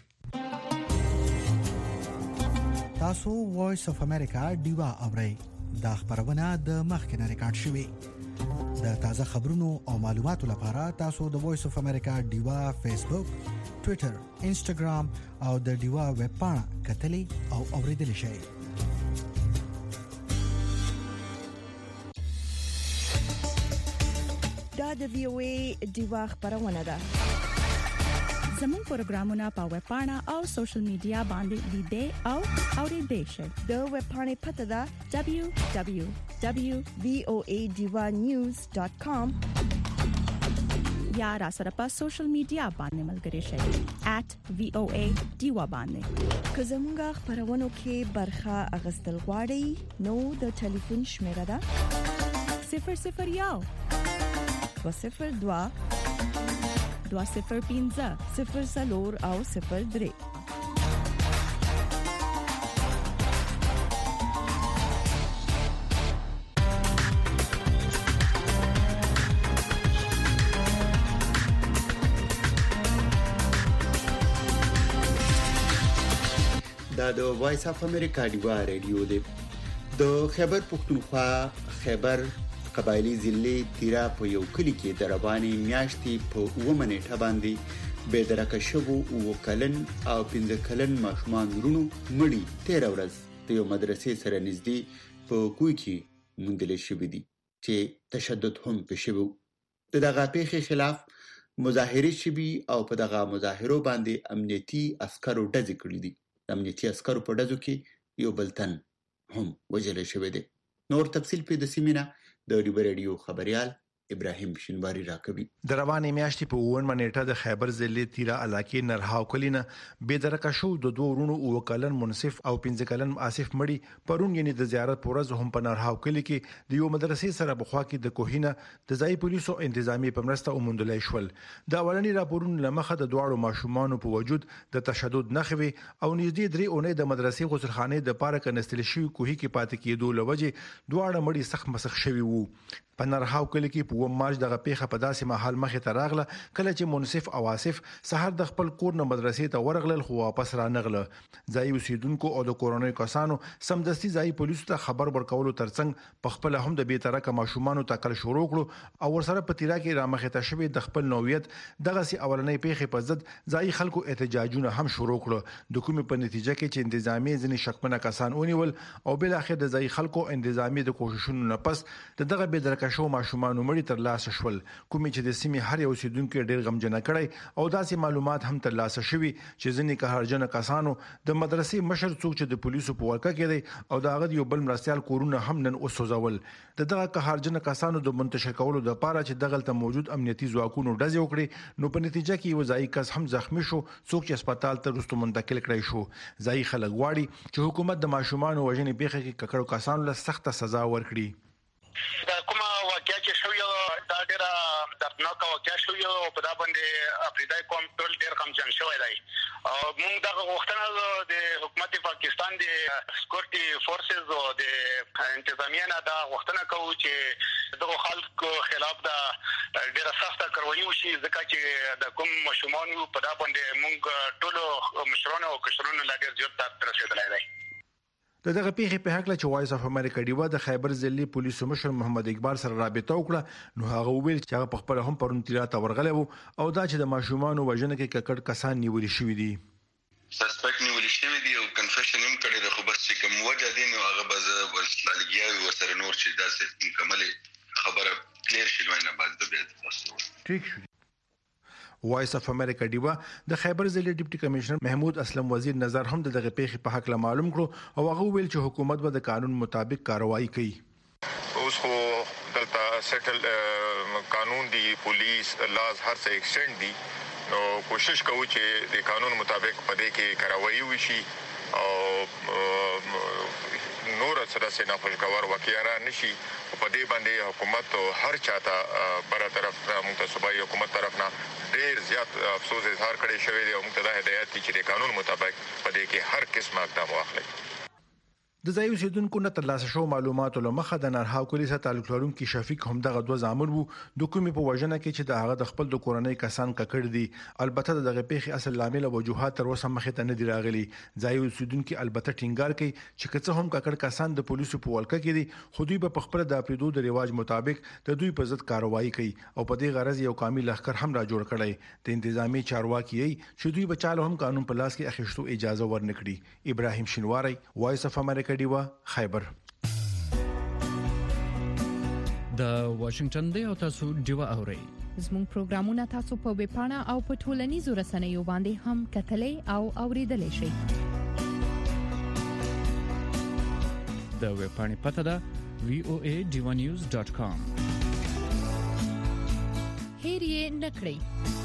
تاسو وایس اف امریکا ډیوا اورئ. دا خبرونه د مخکنه ریکارډ شوې. د تازه خبرونو او معلوماتو لپاره تاسو د وایس اف امریکا ډیوا فیسبوک، ټوئیټر، انسټاګرام او د ډیوا ویب پاڼه کتلې او اوریدل شئ. دا د وی او ای ډیوا خبرونه ده. زموږ پروګرامونه په ویب پاڼه او سوشل میډیا باندې لیدئ او اوریدئ شئ. د ویب پاڼې پته ده دبليو دبليو دبليو ډاٹ وی او ای ډیوا نیوز ډاٹ کام یا را سره په سوشل میډیا باندې ملګري شئ ایٹ وی او ای ډیوا باندې. که زموږ خبرونو کې برخه اغستل غواړئ نو د ټلیفون شمیره ده صفر صفر یو دو صفر دو دو صفر پنځه صفر سلور او صفر درې. دا د وایس اف امریکا ډیوا ریډیو دی. د خیبر پختونخوا خیبر قبایلی ضلع تیرا په یو کلی کې د رواني میاشتې په اومه نیټه باندې به درکه شوو او کلن او پنځه کلن ماشومان ورونو مړی تیر ورځ د یو مدرسې سره نږدې په کوی کې موندل شوی دي چې تشدد هم پېښو. دغه پیښې خلاف مظاهره شوي او په دغه مظاهرو باندې امنیتي عسکرو ډزې کړې دي. امنیتي عسکرو په ډزو کې یو بلتن هم وجل شوی دی. نور تفصیل په د سیمینه د ډیوا ریډیو خبريال ابراهيم شینواری راکوي. د رواني میاشتې په اووه نیټه د خیبر ضلع تیرا علاقې نرهاو کلینه به درکه شو د دوه ورونو او کلن منصف او پنځه کلن آصف مړی پرون یعنی د زیارت پورز هم په نرهاو کلی کې د یو مدرسې سره بخوا کې د کوهینه د ځای پولیسو انتظامی په مرسته اومندلای شول. د اولنی راپورونو لمخه د دواړو ماشومان په وجود د تشدد نخوي او نږدې درې اونۍ د مدرسې غسرخانه د پاره کنستل شوی کوهی کې پاتې کېدو لوجه دواړه مړی سخت مسخ شوی وو. په نرهاو کلی کې په مارچ دغه پیښه په داسې محل مخې ته راغله کله چې منصف او آصف سحر د خپل کور نه مدرسې ته ورغلل خو واپس را نغله. ځای اوسیدونکو او د کورونای کسانو سمدستي ځای پولیسو ته خبر ورکولو ترڅنګ په خپل هم د بیترکه ماشومان ته کل شروع کړو او ورسره په تیرا کې را مخې ته شوی د خپل نوعیت دغه سي اولنې پیښه په ضد ځای خلکو احتجاجونه هم شروع کړو. د کومې په نتیجه کې چې انتظامی ځنې شکمنه کسان ونیول او بل اخر د ځای خلکو انتظامی د کوششونو نه پس دغه بیترکه شو ماشومان مړي خبري ترلاسه شول کومې چې د سیمې هر یو اوسیدونکو ډېر غمجن کړي او داسې معلومات هم ترلاسه شوي چې ځینې قهرجن کسانو د مدرسې مشر څوک چې د پولیسو په ورکه کې دی او د هغه یو بل مرستيال کورونه هم نن وسوځول د دغه قهرجن کسانو د منتشر کولو د لپاره چې دغلت موجود امنیتي ځواکونو ډزې وکړي نو په نتیجه کې یو ځای کس هم زخمی شو څوک چې هسپتال ته رستو منتقل کړی شو ځای خلک غواړي چې حکومت د ماشومان وژنې پیښه کې ککړو کسانو له سخت سزا ورکړي دا کومه واقعیا چې شوې دا ډېره دردناک واقعیا شوې او په دا باندې افریدای کوم ټول ډېر کمجن شوی دی او موږ دا غوښتنه د حکومت پاکستان د سکیورټي فورسز او د انتظامیه نه دا غوښتنه کوو چې دغه خلکو خلاف دا ډېره سخته کاروایی وشي ځکه چې د کوم مشمون په دا باندې موږ ټول مشرانو او کشرانو لګر زیات تر رسیدلای دی د دغه پیښې په حق له چې وایس اف امریکا ډیوا د خیبر ضلعي پولیسو مشر محمد اقبال سره رابطه وکړه نو هغه ویل چې هغه په خپل هم پرون تیراته ورغلی وو او دا چې د ماشومان وژنه کې ککړ کسان نیول شوی دي سسپیکټ نیول شوی دی او کنفیشن هم کړی د خو بس چې کوم وجه دي نو هغه بز ورسلګیاوي ورسره نور چې داسې مکمل خبره کلیر شي نو نه بعد د بیا تاسو ٹھیک شو وایس اف امریکا ډیوا د خیبر ضلعي ډیپټي کمشنر محمود اسلم وزیر نظر هم دغه پیښې په حق له معلوم کړو او هغه ویل چې حکومت به د قانون مطابق کاروایی کوي اوس خو دلته سیټل قانون دی پولیس لاز هر څه ایکسټند دي نو کوشش کوو چې د قانون مطابق په دې کې کاروایی وشي او نور سره سینا خوشګوار واقعیا را نشي په دې باندې حکومت هر چاته بر طرف موږ صوبایي حکومت طرف نه ډېر زیات افسوس اظهار کړی شوی دی او موږ ته هدایت دي چې د قانون مطابق په دې کې هر قسم اقدام واخلي د ځای اوسیدونکو نه ترلاسه شو معلوماتو له مخه د نرهاو کلی سره تعلق لرونکي شفیق هم دغه دوه ځامن وو د کومې په وژنه کې چې د هغه د خپل د کورنۍ کسان ککړ دي البته دغه پیښې اصل لامل او وجوهات تر اوسه مخې ته نه دی راغلي ځای اوسیدونکو البته ټینګار کوي چې کڅه هم ککړ کسان د پولیسو په ولکه کې دي خو دوی په خپل د اپریدو د ریواج مطابق د دوی په ضد کاروایی کوي او په دې غرض یو کامل لخر هم را جوړ کړي د انتظامی چارواکي چې دوی بچاله هم قانون په لاس کې اخیستو اجازه ورنکړي ابراهیم شینواری وایس اف امریکا دیوا خیبر د واشنگټن دی او تاسو دیوا اورئ زموږ پروګرامونه تاسو په ویب پاڼه او په ټولنیزو رسنیو باندې هم کتلای او اوریدلای شئ د ویب پاڼې پته ده وی او ای ډیوا نیوز ډاٹ کام هیر یې نکړئ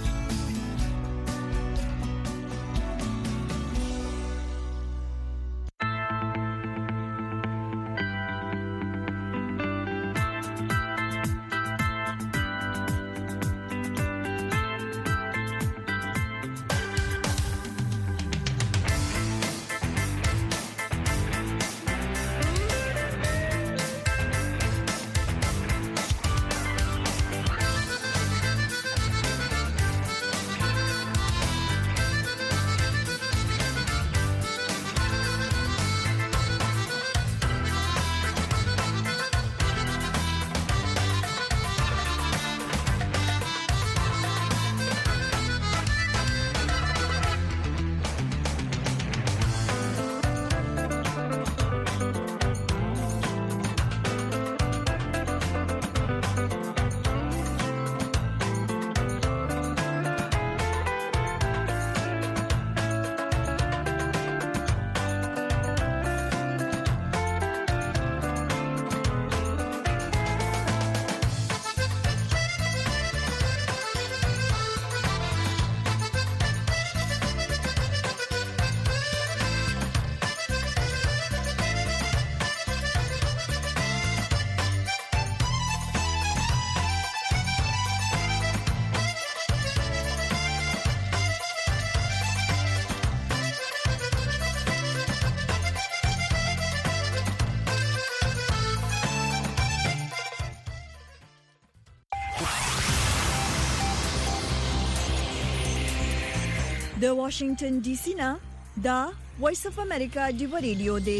د واشنگټن ډي سي نه دا وایس اف امریکا دی ریډیو دی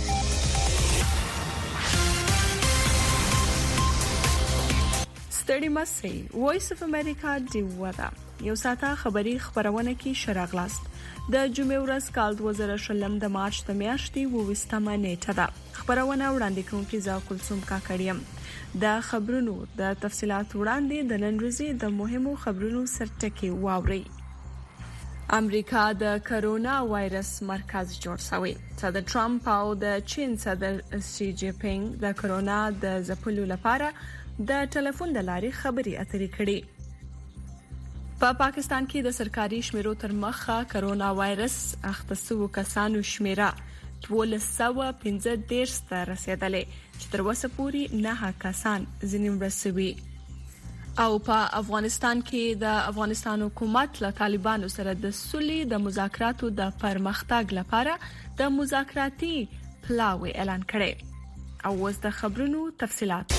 ستړي مسئ وایس اف امریکا دی ودا یو ساته خبری خبرونه کې شراغلاست د جمعې ورځ کال دوه زره شلم د مارچ د میاشتې وستمه نیټه ده خبرونه وړاندې کوونکی زاو کلثوم کاکړیم. د خبرونو د تفصيلات وړاندې د نن ورځې د مهمو خبرونو سرټکی واوري. امریکا د کرونا وایرس مرکز جوړ شوی. صدر ټرمپ او د چین صدر شي جی پینګ د کرونا د ځپلو لپاره د ټلیفون د لارې خبري اترې کړې. په پا پاکستان کې د سرکاري شمیرو تر مخه کرونا وایرس اخته کسانو شمیره دولس سوه پنځه دېرش ته رسیدلې چې تر اوسه پورې نه کسان ځینې مړه شوي. او په افغانستان کې د افغانستان حکومت له طالبانو سره د سولې د مذاکراتو د پرمختګ لپاره د مذاکراتي پلاوی اعلان کړي. او اوس د خبرونو تفصيلات.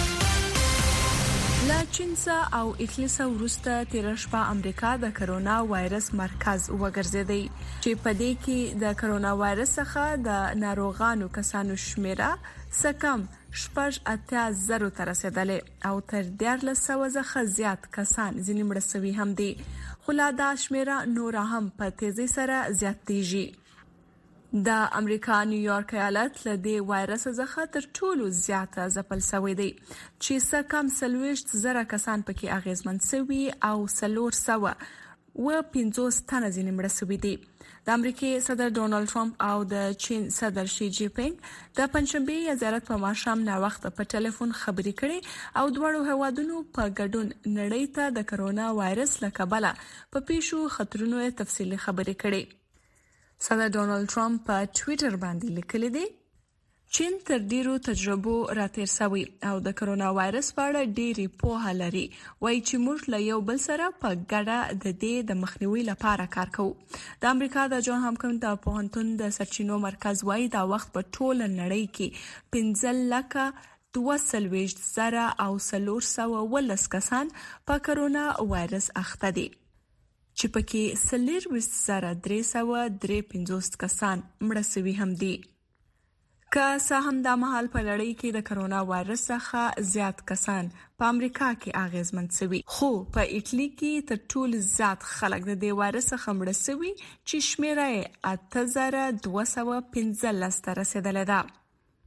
لا چین څخه او ایټلی څخه وروسته تیر شپه امریکا د کرونا وایرس مرکز وګرځیدي چې په دې کې د کرونا وایرس څخه د ناروغانو کسانو شمیره سکم شپږ اتیا زرو ته رسیدلې او تر دیارلس سوه څخه زیات کسان ځینې مړه شوي هم دي. خو لا دا شمیره نور هم په تیزی سره زیاتېږي. د امریکا نیویارک ایالت له دې وایرس څخه تر ټولو زیاته ځپل شوی دی چې څه کم څلوېښت زره کسان پکې اغیزمن شوي او څلور سوه و پنځوس تنه ځینې مړه شوي دي. د امریکای صدر ډونالد ټرمپ او د چین صدر شي جی پینګ د پنځشنبه زیارت په ماښام نا وخت په ټلیفون خبري کړي او دوړو هوادونو په ګډون نړۍ ته د کرونا وایرس لکبله په پیښو خطرونو تفصیلي خبري کړي. صدر ډونالد ټرمپ په ټوئیټر باندې لیکلي دي چین تر ډیرو تجربو راتیر شوی او د کرونا وایرس په اړه ډیری پوهه لري. وایي چې موږ له یو بل سره په ګډه د دې د مخنیوي لپاره کار کوو. د امریکا د جان هاپکینز د پوهنتون د سرچینو مرکز وایي دا وخت په ټوله نړۍ کې پنځه لکه دوه څلوېښت زره او څلور سوه ولس کسان په کرونا وایرس اخته دي چې پکې څلوېښت زره درې سوه درې پنځوس کسان مړه شوي هم دي. که څه هم دا مهال په نړۍ کې د کرونا وایرس څخه زیات کسان په امریکا کې اغیزمن شوي، خو په ایټلی کې تر ټولو زیات خلک د دې وایرس څخه مړه شوي چې شمیره یې اته زره دوه سوه پنځلس ته رسیدلې ده.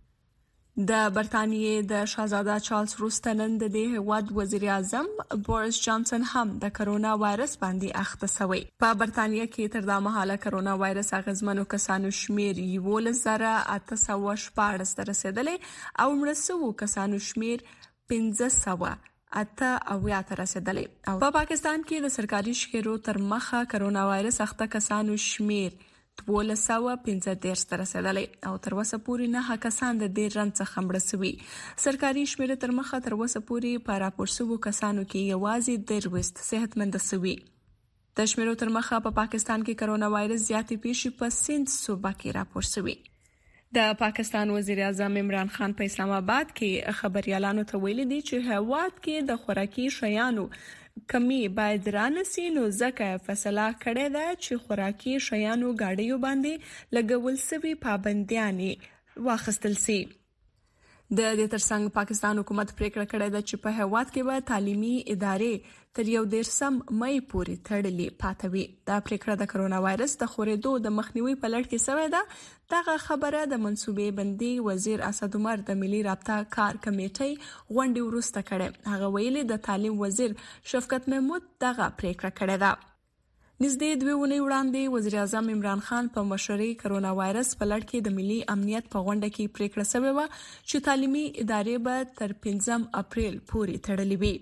د برتانیې د شاهزاده چارلز وروسته نن د دې هیواد وزیر اعظم بوریس جانسن هم د کرونا وایرس باندې اخته شوی. په برتانیې کې تر دا مهاله کرونا وایرس اغیزمنو کسانو شمیر یولس زره اته سوه شپاړس ته رسیدلې او مړه شوو کسانو شمیر پنځه سوه اته اویا ته رسیدلې. او په پاکستان کې د سرکاري شمیرو تر مخه کرونا وایرس اخته کسانو شمیر دولس سوه پنځه دېرش ته رسیدلې او تر اوسه پورې نه کسان د دې رنځ څخه مړه شوي. سرکاري شمیرې تر مخه تر اوسه پورې په راپور شوو کسانو کې یوازې درویشت صحتمند شوي. د شمیرو تر مخه په پاکستان کې کرونا وایرس زیاتې پیښې په سند صوبه کې راپور شوي. د پاکستان وزیر اعظم عمران خان په اسلام آباد کې خبريالانو ته ویلي دي چې هیواد کې د خوراکي شیانو کمی باید رانسی نو ځکه فیصله کړې ده چې خوراکي شیانو گاډیو باندې لګول سوي پابندیانې واخیستل سي. د دې ترڅنګ پاکستان حکومت پریکړه کړې ده چې په هیواد کې به تعلیمي ادارې تر یو دیرشم مې پورې تړلې پاتې وي. دا پریکړه د کرونا وایرس د خورېدو د مخنیوي په لړ کې شوې ده. دغه خبره د منصوبې بندي وزیر اسد عمر د ملي رابطه کار کمیټې غونډې وروسته کړې. هغه ویلي د تعلیم وزیر شفقت محمود دغه پریکړه کړې ده. نږدې دوه ونې وړاندې وزیر اعظم عمران خان په مشورې کرونا وایرس په لړ کې د ملي امنیت په غونډه کې پریکړه شوې و چې تعلیمي ادارې به تر پنځم اپریل پورې تړلې وي.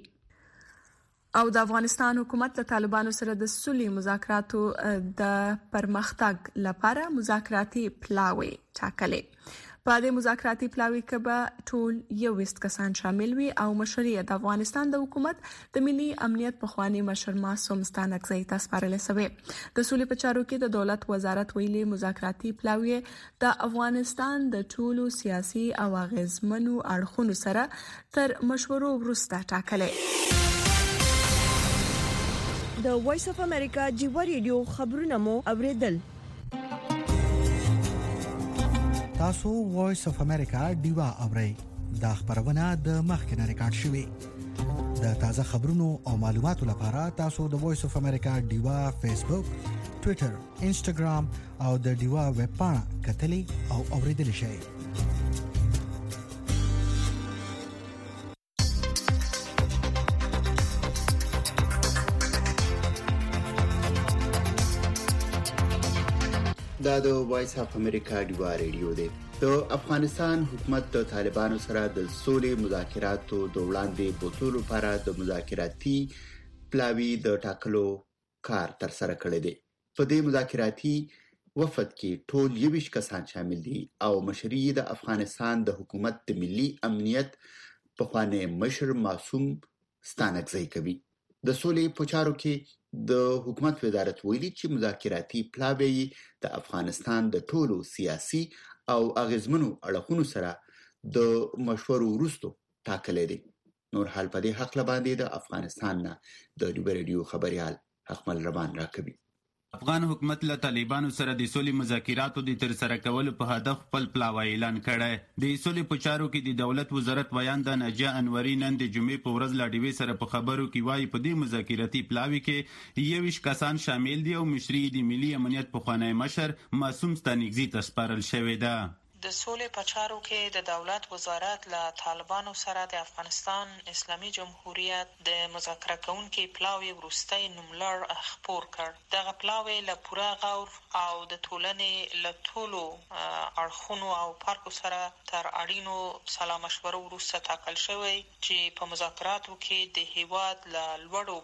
او د افغانستان حکومت له طالبانو سره د سولې مذاکراتو د پرمختګ لپاره مذاکراتي پلاوی ټاکلې. په دې مذاکراتي پلاوی کې به ټول یو وست کسان شامل وي او مشري د افغانستان د حکومت د ملي امنیت په خواني مشر معصوم ستانکزی ته سپارل شوی. د سولې په چارو کې د دولت وزارت ویلي مذاکراتي پلاوی د افغانستان د ټولو سیاسي او اغیزمنو اړخونو سره تر مشورو وروسته ټاکلې. د وایس اف امریکا جیو ریډیو خبرونه مو اوریدل. تاسو وایس اف امریکا ډیوا اورئ. دا خبرونه د مخکنه ریکارډ شوې. د تازه خبرونو او معلوماتو لپاره تاسو د وایس اف امریکا ډیوا فیسبوک، ټوئیټر، انسټاګرام او د ډیوا ویب پاڼه کتلې او اوریدل شئ. دا د وایس اف امریکا ډیوا ریډیو دی. د افغانستان حکومت د طالبانو سره د سولې مذاکراتو د وړاندې بوتلو لپاره د مذاکراتي پلاوی د ټاکلو کار تر سره کړی دی. په دې مذاکراتي وفد کې ټول یویش کسان شامل دي او مشري د افغانستان د حکومت د ملي امنیت په خوانه مشر معصوم ستانکزی کوي. د سولې په چارو کې د حکومت وزارت ویلي چې مذاکراتي پلاوی د افغانستان د ټولو سیاسي او اغیزمنو اړخونو سره د مشورو وروسته ټاکلې دي. نور حال په دې حق لباندې د افغانستان نه د ډیبر ریډیو خبريال حکمل ربان راکوي. افغان حکومت له طالبانو سره د سولې مذاکراتو د تر سره کولو په هدف خپل پلاوی اعلان کړی. د سولې په چارو کې د دولت وزارت ویانده ناجیه انوري نن د جمعې په ورځ لا ډیوي سره په خبرو کې وایي په دې مذاکراتي پلاوی کې یویش کسان شامل دي او مشري د ملي امنیت په خوانی مشر معصوم ستانکزی ته سپارل شوی ده. د سولې په چارو کې د دولت وزارت له طالبانو سره د افغانستان اسلامي جمهوریت د مذاکره کوونکي پلاوی وروستی نوملړ خپور کړ. دغه پلاوی له پوره غور او د ټولنې له ټولو اړخونو او پارکو سره تر اړینو سلا مشورو وروسته ټاکل شوی چې په مذاکراتو کې د هیواد له لوړو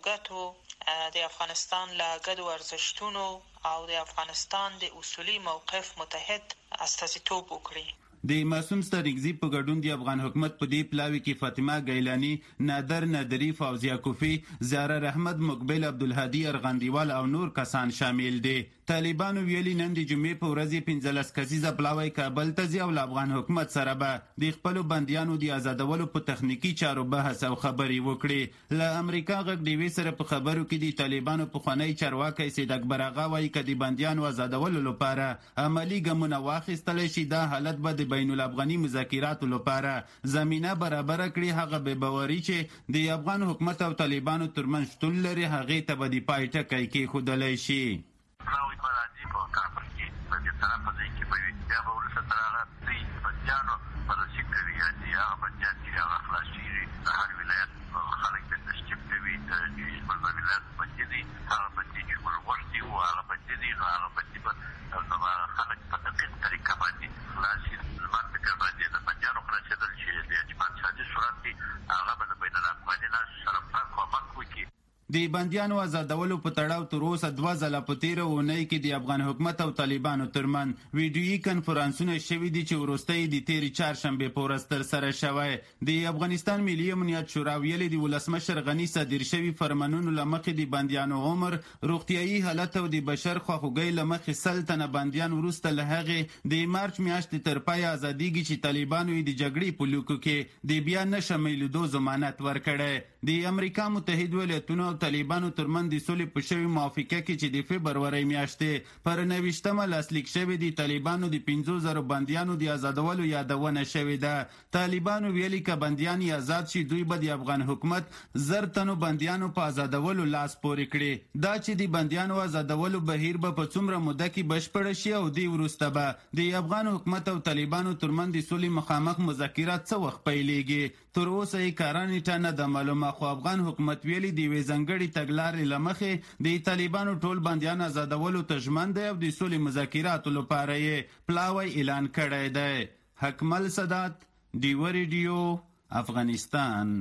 ګټو د افغانستان له ګډو ارزښتونو او د افغانستان د اصولي موقف متحد استازیتوب وکړي. د معصوم ستانکزی په ګډون د افغان حکومت په دې پلاوی کې فاطمه ګیلانی، نادر نادری، فوزیه کوفی، زهره احمد، مقبل عبدالهادي ارغندیوال او نور کسان شامل دي. طالبانو ویلي نن د جمعې په ورځ پنځلس کسیزه پلاوی کابل ته ځي او له افغان حکومت سره به د خپلو بندیانو د آزادولو په تخنیکی چارو بحث او خبرې وکړي. له امریکا غږ ډیوي سره په خبرو کې د طالبانو پخوانی چارواکی سید اکبر اغا وایي که د بندیانو آزادولو لپاره عملی ګامونه واخیستل شي دا حالت به د بین الافغاني مذاکراتو لپاره زمینه برابر کړي. هغه به باوري چې د افغان حکومت او طالبانو ترمنځ شتون لري هغې ته به د پای ټکی کېښودلی شي. پلاوی به راځي په کابل کې په دې طرف ځای کې به وي بیا به وروسته تر هغه دوی بندیانو بررسي کوي یا چې هغه بندیان چې هغه خلاص شوي د هر ولایت خلک بېرته تشکیب کوي چې بل ولایت بندي دي هغه بندي چې موږ غوښتي وو هغه بندي دي نو هغه بندي به خلک په دقیق طریقه باندې خلاص شي. لمر فکر باندې د بندیانو خلاصېدل چې د اعتمادشاهي صورت دي هغه به د بین الافغاني ناسو سره کومک وکړي. د بندیانو آزادولو په تړاو تر اوسه دوه ځله په تیره اونۍ کې د افغان حکومت او طالبانو ترمنځ ویډیویي کنفرانسونه شوي دي چې وروستی د تیرې چهارشنبې په ورځ ترسره شوی. د افغانستان ملي امنیت شورا ویلي د ولسمشر غني صادر شوي فرمانونو له مخې د بندیانو عمر، روغتیایي حالت او د بشر خواخوږۍ له مخې سل تنه بندیان وروسته له هغې د مارچ میاشتې تر پایه ازادیږي چې طالبانو یې د جګړې په لوکو کې د بیا نه شمیلېدو ضمانت ورکړی. د امریکا متحد ولایتونو او طالبانو ترمنځ د سولې په شوې موافقه کې چې د فبرورۍ میاشتې پر نویشتمه لاسلیک شوې د طالبانو د پنځو زرو بندیانو د آزادولو یادونه شوې ده. طالبانو ویلي که بندیان آزاد شي دوی به د افغان حکومت زر تنو بندیانو په آزادولو لاس پورې کړي. دا چې د بندیانو آزادولو بهیر به په څومره موده کې بشپړ شي او د وروسته به د افغان حکومت او طالبانو ترمنځ د سولې مخامخ مذاکرات څه وخت پیلېږي تر اوسه یې کاره نیټه نه ده معلومه. خو افغان حکومت ویلي د یوې ځانګړې تګلارې له مخې د طالبانو ټول بندیان آزادولو ته ژمن دی او د سولې مذاکراتو لپاره یې پلاوی اعلان کړی دی. حکمل سادات، ډیوه ریډیو، افغانستان.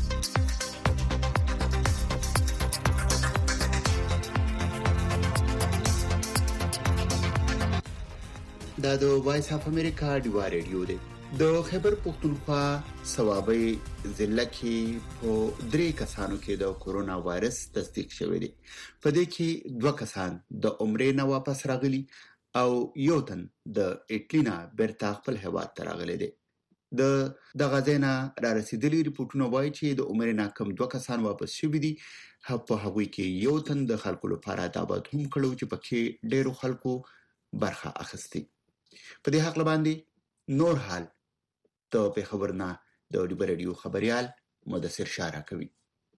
دا د وایس اف امریکا ډیوا ریډیو دی. د خیبر پختونخوا صوابۍ ضلع کې په درې کسانو کې د کورونا وایرس تصدیق شوی دی. په دې کې دوه کسان د عمرې نه واپس راغلي او یو تن د اټلی نه بیرته خپل هیواد ته راغلی دی. د دغه ځای نه را رسیدلي ریپورټونه وایي چې د عمرې نه کم دوه کسان واپس شوي دي. په هغوی کې یو تن د خلکو لپاره دا بد هم کړو چې پکې ډېرو خلکو برخه اخیستې. په دې حق باندې نور حال د په خبرنا د ډیبر ریډیو خبريال مدثر شارع کوي.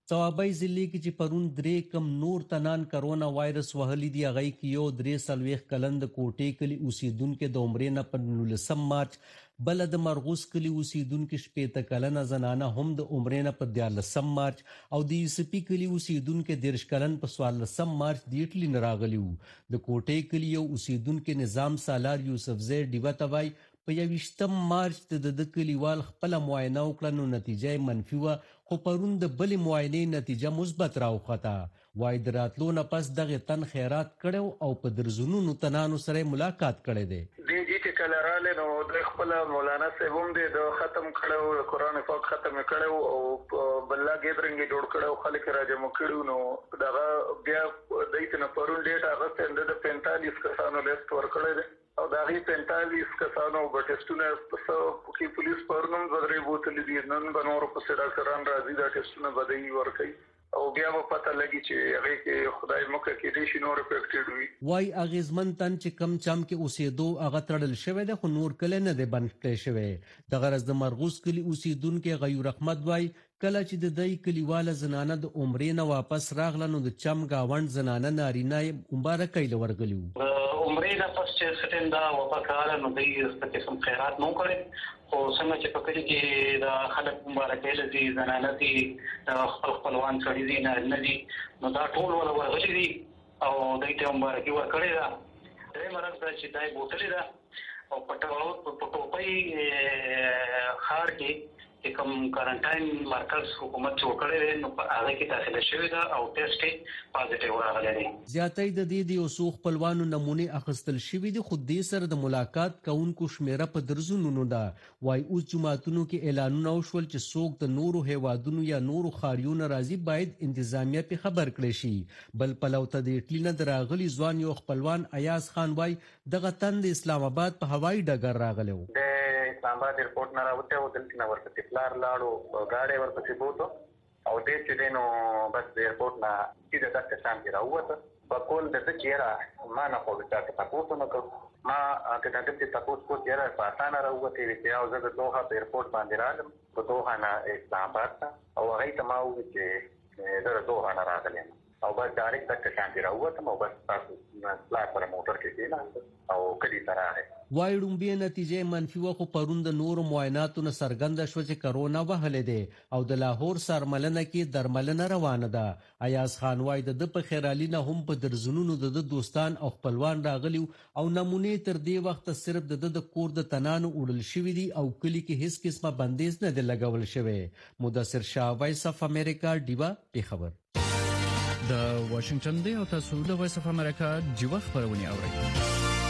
ثوابای ضلع کې چې پرون درې کم نور تنان کرونا وایرس وهلی دی هغه کې یو درې سلويخ کلند کوټې کلی اوسیدونکو د عمرې نه په نولسم مارچ بل د مرغوس کلی اوسیدونکو شپېته کلنه زنانه هم د عمرې نه په دیارلسم مارچ او د یوسفي کلی اوسیدونکو دیرش کلن په څوارلسم مارچ د اټلی نه راغلی وو د کوټې کلی یو اوسیدونکو نظام سالار یوسف زی ډیوه توای په یویشتم مارچ د د کلیوال خپل معاینه وکړه نو نتیجه منفي وه خو پرون د بلې معاینې نتیجه مثبت راوخته وای د راتلو نه پس دغه تن خیرات کړو او په درزونو تنانو سره ملاقات کړی دی دی چې کله رااله نو د خپل مولانا صاحب هم د ختم کړو قرآن پاک ختم کړو او بللا ګیدرنګ جوړ کړو خلک راجمع کړو نو دغه بیا دایته نه پرون ډیټ هغه څنګه د پینتالیس کسانو لیست ورکړی دی او دا غي پینتالیس کسانو په ټیسټونه په کې پولیس پرونم غوړې بوتلې دي نن بنور په سره ډاکټران راځي دا ټیسټونه بدایي ورکړي او بیا په پته لګي چې هغه کې خدای مکه کې دې شي نور افیکټډ وي وای اغیزمن تن چې کم چم کې اوسېدو هغه تړل شوی دی خو نور کله نه دی بند کړی شوی د غرض د مرغوس کلی اوسیدونکو غیور احمد وای کله چې د دای کلیواله زنانه د عمرې نه واپس راغله نو د چم گاوند زنانه نارینه مبارکۍ لورغلیو عمرې نه پس چې سټین دا واپس راغله نو دوی څه قسم خیرات نو کړي خو څنګه چې په کلی کې د خلک مبارکۍ لذي زنانه دي خپل خپلوان سړي دي نه دي نو دا ټول ولا ورغلي دي او دوی ته مبارکي ورکړي دا درې مرز دا چې دای بوتلې ده او پټاو په ټوپۍ خار کې کوم کوارنټاین مرکز حکومت جوړ کړی دی نو په هغه کې داخله شوې ده او ټیسټ یې پازیټیو راغلی دی زیاتې د دې د اوسو خپلوانو نمونه اخیستل شوې دي خو دې سره د ملاقات کوونکو شمیره په درزونو ده وای اوس جماعتونو کې اعلانونه وشول چې څوک د نورو هیوادونو یا نورو خاریونو راځي باید انتظامیه په خبر کړي شي بل پلوته د اټلی نه دراغلي ځوان یو خپلوان ایاز خان وای دغه تند اسلام آباد په هوایي ډګر راغلو اسلام آباد ایرپورټ نه راوته او دلته نه ورته پلار لاړو غاډي ورته بوته او دې چې دینو بس د ایرپورټ نه چې د تاسو شام کې راوته په کول د چیرې ما نه خو د تاسو نه کو ما کله چې تاسو کو چیرې په اسانه راوته وی او زه د دوه په ایرپورټ باندې راغلم په دوه نه اسلام آباد او هغه ته ما و چې زه د دوه نه راغلم او بس ډایرکټ تک شانتي راوته او بس تاسو پلان پر موټر کې کېناست او کلی سره وای ډومبې نتیجې منفي و خو پرون د نور معایناتو نه څرګنده شو چې کرونا وهلې ده او د لاهور سرملنه کې درملنه روانه ده ایاز خان وای د په خیرالي نه هم په درزونو د دوستان او خپلوان راغلی او نمونه تر دې وخت صرف د د کور د تنانو وړل شوې دي او کلی کې هیڅ قسمه بندیز نه دی لګول شوی مدثر شاه وایس اف امریکا ډیوا په خبر د واشنگټن دی او تاسو د وایس اف امریکا ډیوا خبرونه اورئ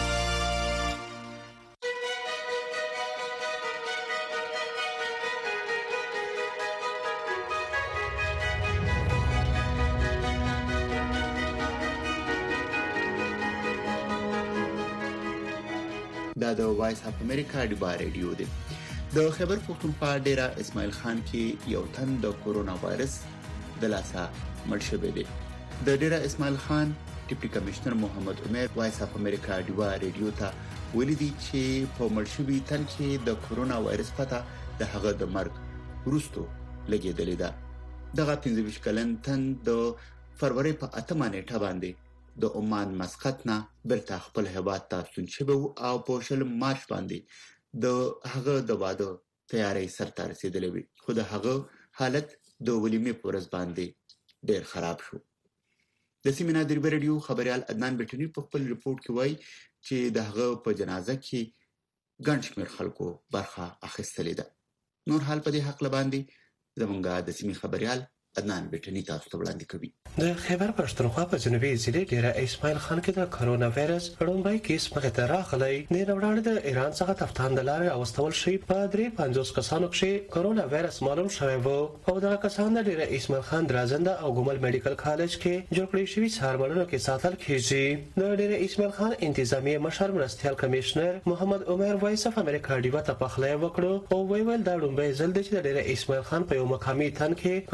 دا د وایس اف امریکا ډیوا ریډیو دی د خبر پښتونخوا ډیرا اسماعیل خان کې یو تن د کورونا وایرس د لاسه مړ شوی دی د ډیرا اسماعیل خان ډیپټي کمشنر محمد عمر وایس اف امریکا ډیوا ریډیو ته ویلي دی چې په مړ شوی تن کې د کورونا وایرس پته د هغه د مرګ وروسته لګیدلې ده دغه پنځه ویشت کلن تن د فروری په اتمه نیټه باندې د عمان مسقط نه برته خپل هیواد ته ستون شوی او په شل مارچ باندې د هغه د واده تیاری سره رسیدلې وي خو د هغه حالت د ولیمې په ورځ باندې ډیر خراب شو د سیمینار د ریډیو خبريال عدنان بټنی په خپل ریپورت کې وایي چې د هغه په جنازه کې ګڼ شمېر خلکو برخه اخیستلې ده نور حال په دې حق لباندې زمونږ د سیمې خبريال عدنان بټنی تاسو ته وړاندې کوي د خیبر پښتونخوا په جنوبي ضلع ډیره اسماعیل خان کې د کرونا وایرس لومړی کیس مخه ته راغلی نه وړاندې د ایران څخه تفتان د لارې اوستول شي په درې پنځوس کسانو کې کرونا وایرس معلوم شوی وو او دا کسان د ډیره اسماعیل خان درازنده او ګومل میډیکل کالج کې جوړ کړی شوی سارمنونو کې ساتل کیږي د ډیره اسماعیل خان انتظامی مشر مرستيال کمشنر محمد عمر وایس اف امریکا ډیوا ته پخلی وکړو او ویل دا لومړی ځل دی چې د ډیره اسماعیل خان په یو مقامي تن کې کرونا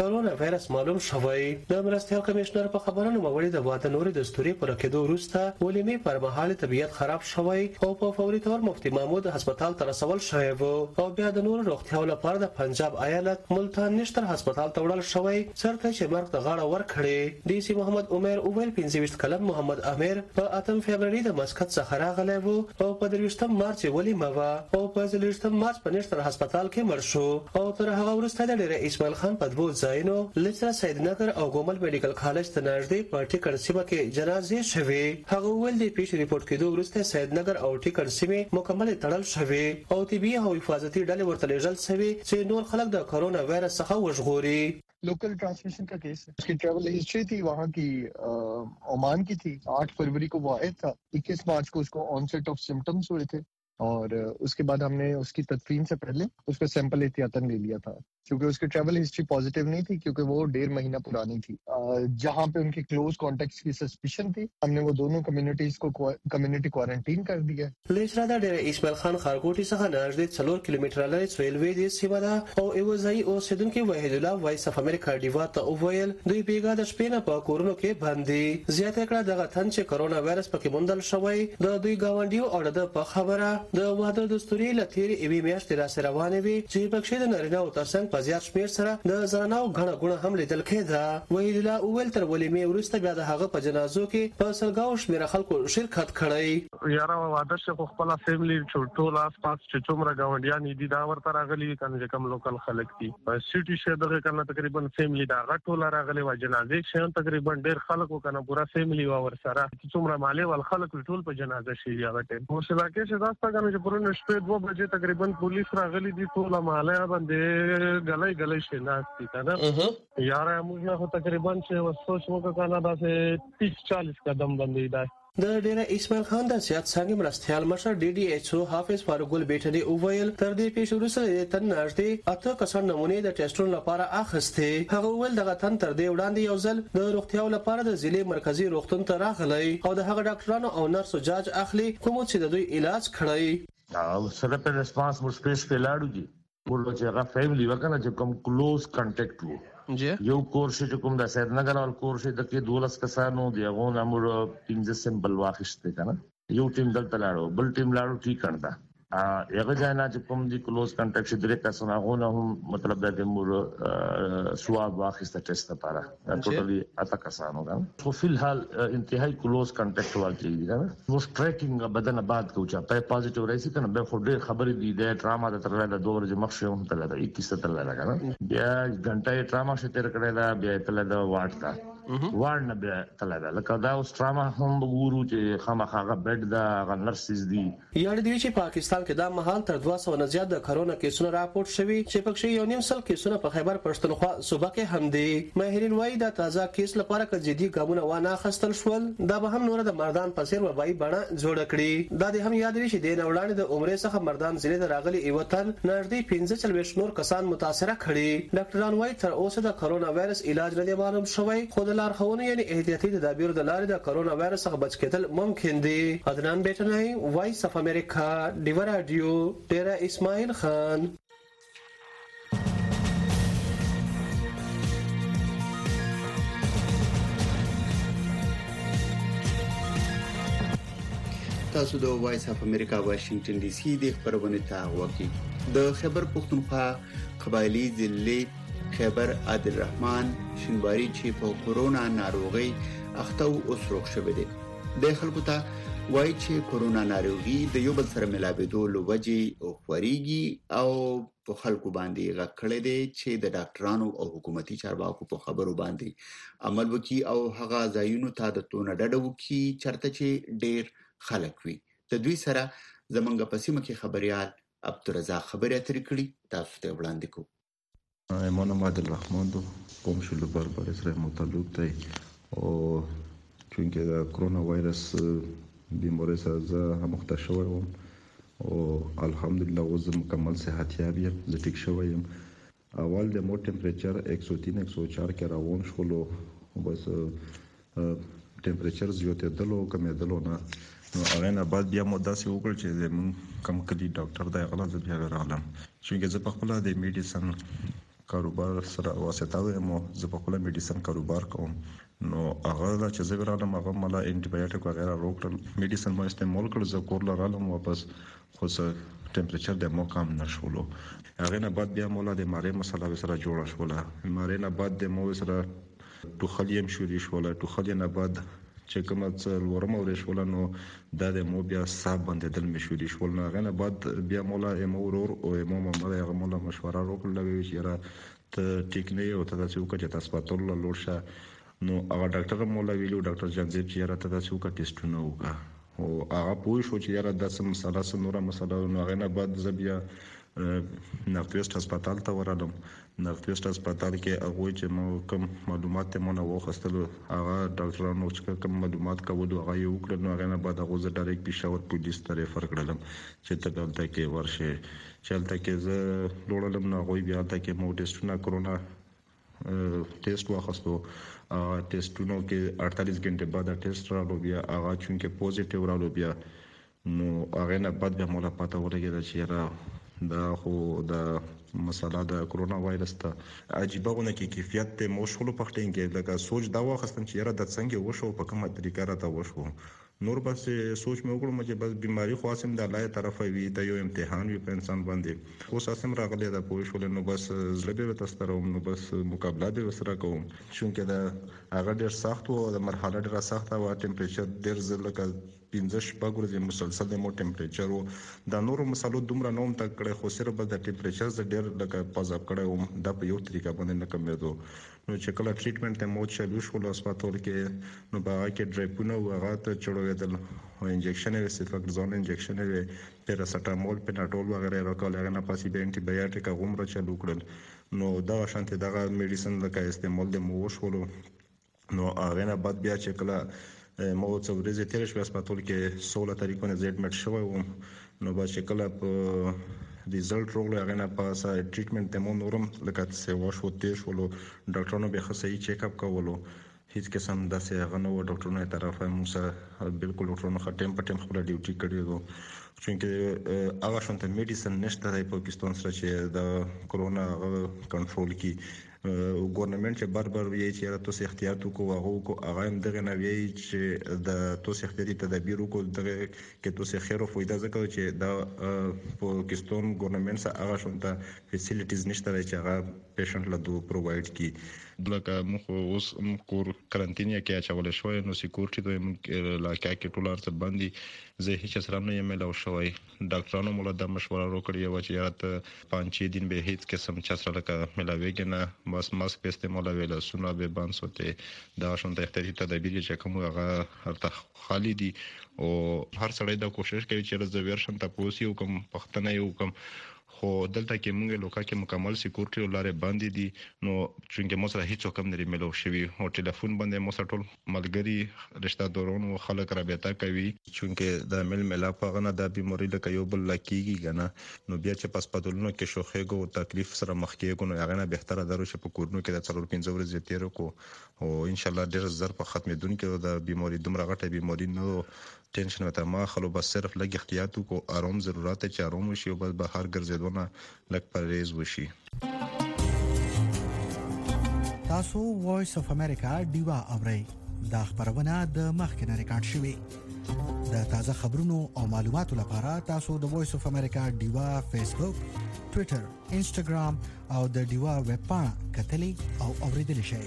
وایرس معلوم شوی. د مرستيال کمشنر په خبرونو مغوړي د واده نوري دستوري پر کېدو وروسته ولېمې پر مهال طبيعت خراب شوی او په فوري تور مفتي محمود هسپتال ته رسول شوی وو او بیا د نور روغتیا لپاره د پنجاب ایالت ملتان نشتر هسپتال ته وړل شوی سرته چې مرګ د غاړه ور کړی. ډي سي محمد عمر اوویل پنځه ویشت کلن محمد امیر په اتم فبرवरी د مسقط څخه راغلی وو او په درویشتم مارچ ولېمه وا او په څلوېښتم مارچ په نشتر هسپتال کې مړ شو او تر هغه وروسته د ډېر اسماعیل خان په دوه ځایونو لچرا سیدنګر او ګومل میډیکل کالج ته نږدې په ټیکړ سیمه کې جنازې شوې. هغه ول د پیش ریپورت کېدو وروسته سیدنګر او ټیکړ سیمه مکمل تړل شوې او طبي او حفاظتي ډلې ورته لیږل شوې چې نور خلک د کرونا وایرس څخه وژغوري. लोकल ट्रांसमिशन का केस है. उसकी ट्रैवल हिस्ट्री थी वहाँ की ओमान की थी. आठ फरवरी को वो आया था. इक्कीस मार्च को उसको ऑनसेट ऑफ सिम्टम्स हुए थे और उसके बाद हमने उसकी तदफीन से पहले उसका सैंपल एहतियातन ले लिया था क्योंकि उसकी ट्रैवल हिस्ट्री पॉजिटिव नहीं थी क्योंकि वो डेढ़ महीना पुरानी थी. जहाँ पे उनकी क्लोज कॉन्टेक्ट्स की सस्पिशन थी हमने वो दोनों कम्युनिटीज को कम्युनिटी क्वारंटीन कर दिया. لیشرا د ډېر اسماعیل خان خارګوټي څخه نږدې څلور کیلومتره لري سویلوي د سیمه ده او ایوځای اوسیدونکو وحید الله وایس اف امریکا ډیوا ته وویل دوی بیګا د شپې نه په کورونو کې باندې زیاته کړه دغه تن چې کرونا وایرس پکې موندل شوی د دوی گاونډیو او د په خبره د واده دستوري لتیر ایوي میاشتې را سره روانې وي چې پکې د نارینه او ترڅنګ په زیات شمیر سره د زنانو غڼه غونه هم لیدل کېده. وحید الله اول تر ولېمې وروسته بیا د هغه په جنازو کې په سلګاو شمیر خلکو شرکت کړی. یاره واده شه خپل فیملی ټول آس پاس چې څومره گاونډیان دي دا ورته راغلي کنه چې کوم لوکل خلک دي سټي شه دغه کنه تقریبا فیملی دا غټول راغلي و جنازې شه تقریبا ډېر خلک کنه پورا فیملی و ور سره څومره مالي ول خلک ټول په جنازه شي هغه ټیم مو سره کې چې داستا کنه چې پرونه شپې دوه بجې تقریبا پولیس راغلي دي ټول مالي باندې غلای غلای شي ناشتي کنه یاره موږ نه تقریبا چې وسوس وکړه کنه دا چې تیس چالیس قدم باندې دی. د ډېر اسماعیل خان د سیاست څنګه مرستيال مشر ډي ډي ایچ او حافظ فاروق ګل بیٹنی اوویل تر دې پیښې وروسته تن نږدې اته کسان نمونه د ټیسټونو لپاره اخیسته. هغه ول دغه تن تر دې وړاندې یو ځل د روغتیا لپاره د ضلع مرکزی روغتون ته راغلی او د هغه ډاکټرانو او نرسو جاج اخلي کوم چې د دوی علاج کړی. او سره په ریسپانس مو سپیس په لاړو دي ورته چې هغه فیملی وکنه چې کوم کلوز کانټیکټ وو یو کورس چې کوم د سیدنګر او کورس د کې دولس کسانو دی هغه نمبر پنځه سمبل واخیسته کنه یو ټیم دلته لاړو بل ټیم لاړو ټیک کړدا هغه ځای نه چې کوم دی کلوز کانټیکټ چې درې کسانو هغه هم مطلب د مور سواب واخیسته ټیسټ لپاره ټوټلی اته کسانو کنه خو په الحال انتهایی کلوز کانټیکټ واکې دي کنه نو ټریکینګ بدن بعد کو چې په پازیټیو راځي کنه به فور ډیر خبرې دي د ډراما د تر له دوه ورځې مخ هم تل دا اکیس تل لا کنه بیا غنټه ډراما شته تر کړه دا بیا تل دا واټ تا وارن بیا تل دا لکه دا اوس ډراما هم وګورو چې خامخاغه بیډ دا غ نرسز دي یاد دی چې پاکستان کې دا مهال تر دوه سوه نه زیات د کرونا کیسونه راپورټ شوي چې پکې یو نیم سل کیسونه په خیبر پښتونخوا صوبه کې هم دي. ماهرین وایي دا تازه کیس لپاره که جدي ګامونه وانه اخیستل شول دا به هم نور د مردان په څیر وبایي بڼه جوړ کړي. دا د هم یاد وي چې د نوړاندې د عمرې څخه مردان ضلع ته راغلي یو تن نږدې پنځه چلوېښت نور کسان متاثره کړي. ډاکټران وایي تر اوسه د کرونا وایرس علاج نه دی معلوم شوی خو د لارښوونو یعنی احتیاطي تدابیر د لارې د کرونا وایرس څخه بچ کېدل ممکن دي. عدنان بیٹنی وایس اف امریکا ډیوا رادیو ډیرا اسماعیل خان. تاسو د وایس اف امریکا واشنگټن ډي سي د خبرونه ته وکی د خبر پښتونخوا قبایلی ضلع خیبر عادل الرحمن شینواری چې په کورونا ناروغي اخته او سروغ شوه دي د خلکو ته وایي چې کورونا ناروغي د یو بل سره ملابېدو لوجې او خوريږي او په خلکو باندې غکړې دي چې د ډاکټرانو او حکومتي چارواکو په خبرو باندې عمل وکړي او هغه ځایونو ته د تونه ډډه وکړي چرته چې ډېر خلک وي. د دوی سره زمونږ په سیمه کې خبريال عبدالرزاق خبرې اترې کړي تاسو ته وړاندې کوم. ایمان عادل الرحمن قوم شلو بربر سره متعلق دی او چونکه د کرونا وایرس بیماری سره زه مخته شوی وم او الحمدلله اوس مکمل صحت یاب یم زه ټیک شوی یم. اول د مو ټمپریچر یک سو تین یک سو چار کې روان شولو بس ټمپریچر زیاتېدلو کمېدلو نه نو هغه نه بعد بیا مو داسې وکړ چې زمون کم کلی ډاکټر دی غلا زه بیا راغلم چونکه زه په خپل د میډیسن کاروبار سره واسطه ویم زه په خپل میډیسن کاروبار کوم نو هغه د چې زه ورانم هغه مله انټي بایوټیک وغیرہ روکړل میډیسن مو استعمال کړ زه کور لرالم واپس خو څه ټمپریچر د مو کم نشولو هغه نه بعد بیا مولا د ماره مسله سره جوړه شوله ماره نه بعد د مو سره ټوخلیم شوري شوله ټوخلی نه بعد چې کوم څه ورم او رښول نو د مو بیا صاحب باندې دل مشوري شول نه غنه بعد بیا مولا امورور او امو مله هغه مولا مشوره وکړل چې را ته ټیک نه یو ته تاسو وکړه تاسو په ټول لورشه نو هغه ډاکټر مولا ویلو ډاکټر جانزیب چې را ته تاسو وکړه ټیسټونه وکړه او هغه پوه شو چې را د سم مسله سنوره مسله نو غنه بعد زبیا نفتوست هسپتال ته ورالم نفتوست هسپتال کې هغه چې مو کوم معلومات ته مونږ وخستل هغه ډاکټرانو چې کوم معلومات کولو هغه یو کړ نو هغه نه بعد هغه زه ډایرکټ پېښور پولیس ته ریفر کړلم چې ته دلته کې ورشه چلته کې زه لوړلم نو هغه بیا ته کې مو ټیسټونه کرونا ټیسټ واخستو ټیسټونو کې اړتالیس غنټه بعد ټیسټ راغلو بیا هغه چې پوزټیو راغلو بیا نو هغه نه بعد بیا مولا پته ولګی چې را دا خو د مسله د کرونا وایرس ته عجیبه غونه کې کیفیت ته مشغول پختین کې لکه سوچ دا واخستم چې را د څنګه وشو په کومه طریقه را ته وشو نور بس سوچ مې وکړم چې بس بیماری خاصم د الله طرفه وي ته یو امتحان وي په انسان باندې اوس اسم راغلی دا پوه شول نو بس زړه به تاسو نو بس مقابله به وسره کوم چونکه دا هغه ډیر سخت او د مرحله ډیره سخته او ټمپریچر ډیر زلکه پنځه شپږ ورځې مسلسل د مو ټمپریچر او د نورو مسلو دومره نوم تک کړي خو صرف د ټمپریچر ز ډیر لکه پازاب کړي د په یو طریقه باندې نه کمېدو نو چې کله ټریټمنټ ته مو چلو شو له هسپتال کې نو باغ کې ډریپونه او هغه ته چړوېدل او انجکشن یې سیفاکزون انجکشن یې پیراسټامول پیناټول وغیرہ راکول هغه نه پاسې به انټي بایوټیک غومره چلو کړل نو دا شانته دغه میډیسن لکه استعمال د مو شولو نو هغه نه بعد بیا چې کله مو څو ورځې تیر شو هسپتال کې سوله طریقو نه زیات مټ شو نو با چې کله په ریزلټ روغله هغه نه پاسه ټریټمنټ ته مو نورم لکه څه وشو تیر شولو ډاکټرانو به خصي چیک اپ کولو هیڅ قسم داسې هغه نو ډاکټرانو طرفه مو سره بالکل ډاکټرانو خټم پټم خپل ډیوټي کړی وو چې هغه شانته میډیسن نشته د پاکستان سره چې د کرونا کنټرول کی ګورنمنت چې بار بار وی چې تاسو احتیاط وکړو هغه کو هغه هم دغه نه وی چې د تاسو احتیاطي تدابیر وکړو دغه کې تاسو خیر او فایده ځکه چې د پاکستان ګورنمنت سره هغه شونته فیسیلیټیز نشته چې هغه پیشنټ له دوه پرووایډ کی لکه مخ اوس کور کرنټینیا کې اچول شوی نو سکیورټي د علاقې کې ټول ارڅ باندې زه هیڅ سره نه یم له شوی ډاکټرانو مولا د مشوره وکړی و چې یاره پنځه دین به هیڅ قسم چا سره لکه ملاویږي نه بس ماسک په استعمال ویل سونه به بانس وته دا شونته احتیاطي تدابیر چې کوم هغه هرته خالی دي او هر سړی دا کوشش کوي چې رزرவேشن تاسو یو کوم پښتنه یو کوم خو دلته کې موږ لوکا کې مکمل سکیورټي لارې باندې دي نو چې موږ سره هیڅ کوم نه ملو شوی او ټلیفون باندې مو سره ټول ملګری رشتہ دارونو خلک رابطه کوي چې د مل ملاپ غنه د بیماری لکه یو بل لکېږي کنه نو بیا چې پاسپاتولونو کې شوخېګو او تکلیف سره مخ کېږي نو هغه نه بهتره درو چې په کورونو کې د څلور پنځه ورځې تیر کو او ان شاء الله ډېر زر په ختمېدونکو د بیماری دومره غټه بیماری نه ټینشن وته ما خلو بس صرف لګ احتیاط کو آرام ضرورت چې آرام وشي او بس بهر ګرځېدونه لګ پرهیز وشي تاسو وایس اف امریکا دیوا اورئ دا خبرونه د مخکنه ریکارډ شوی د تازه خبرونو او معلوماتو لپاره تاسو د وایس اف امریکا دیوا فیسبوک ټوئیټر انسټاګرام او د دیوا ویب پاڼه کتلی او اوریدل شئ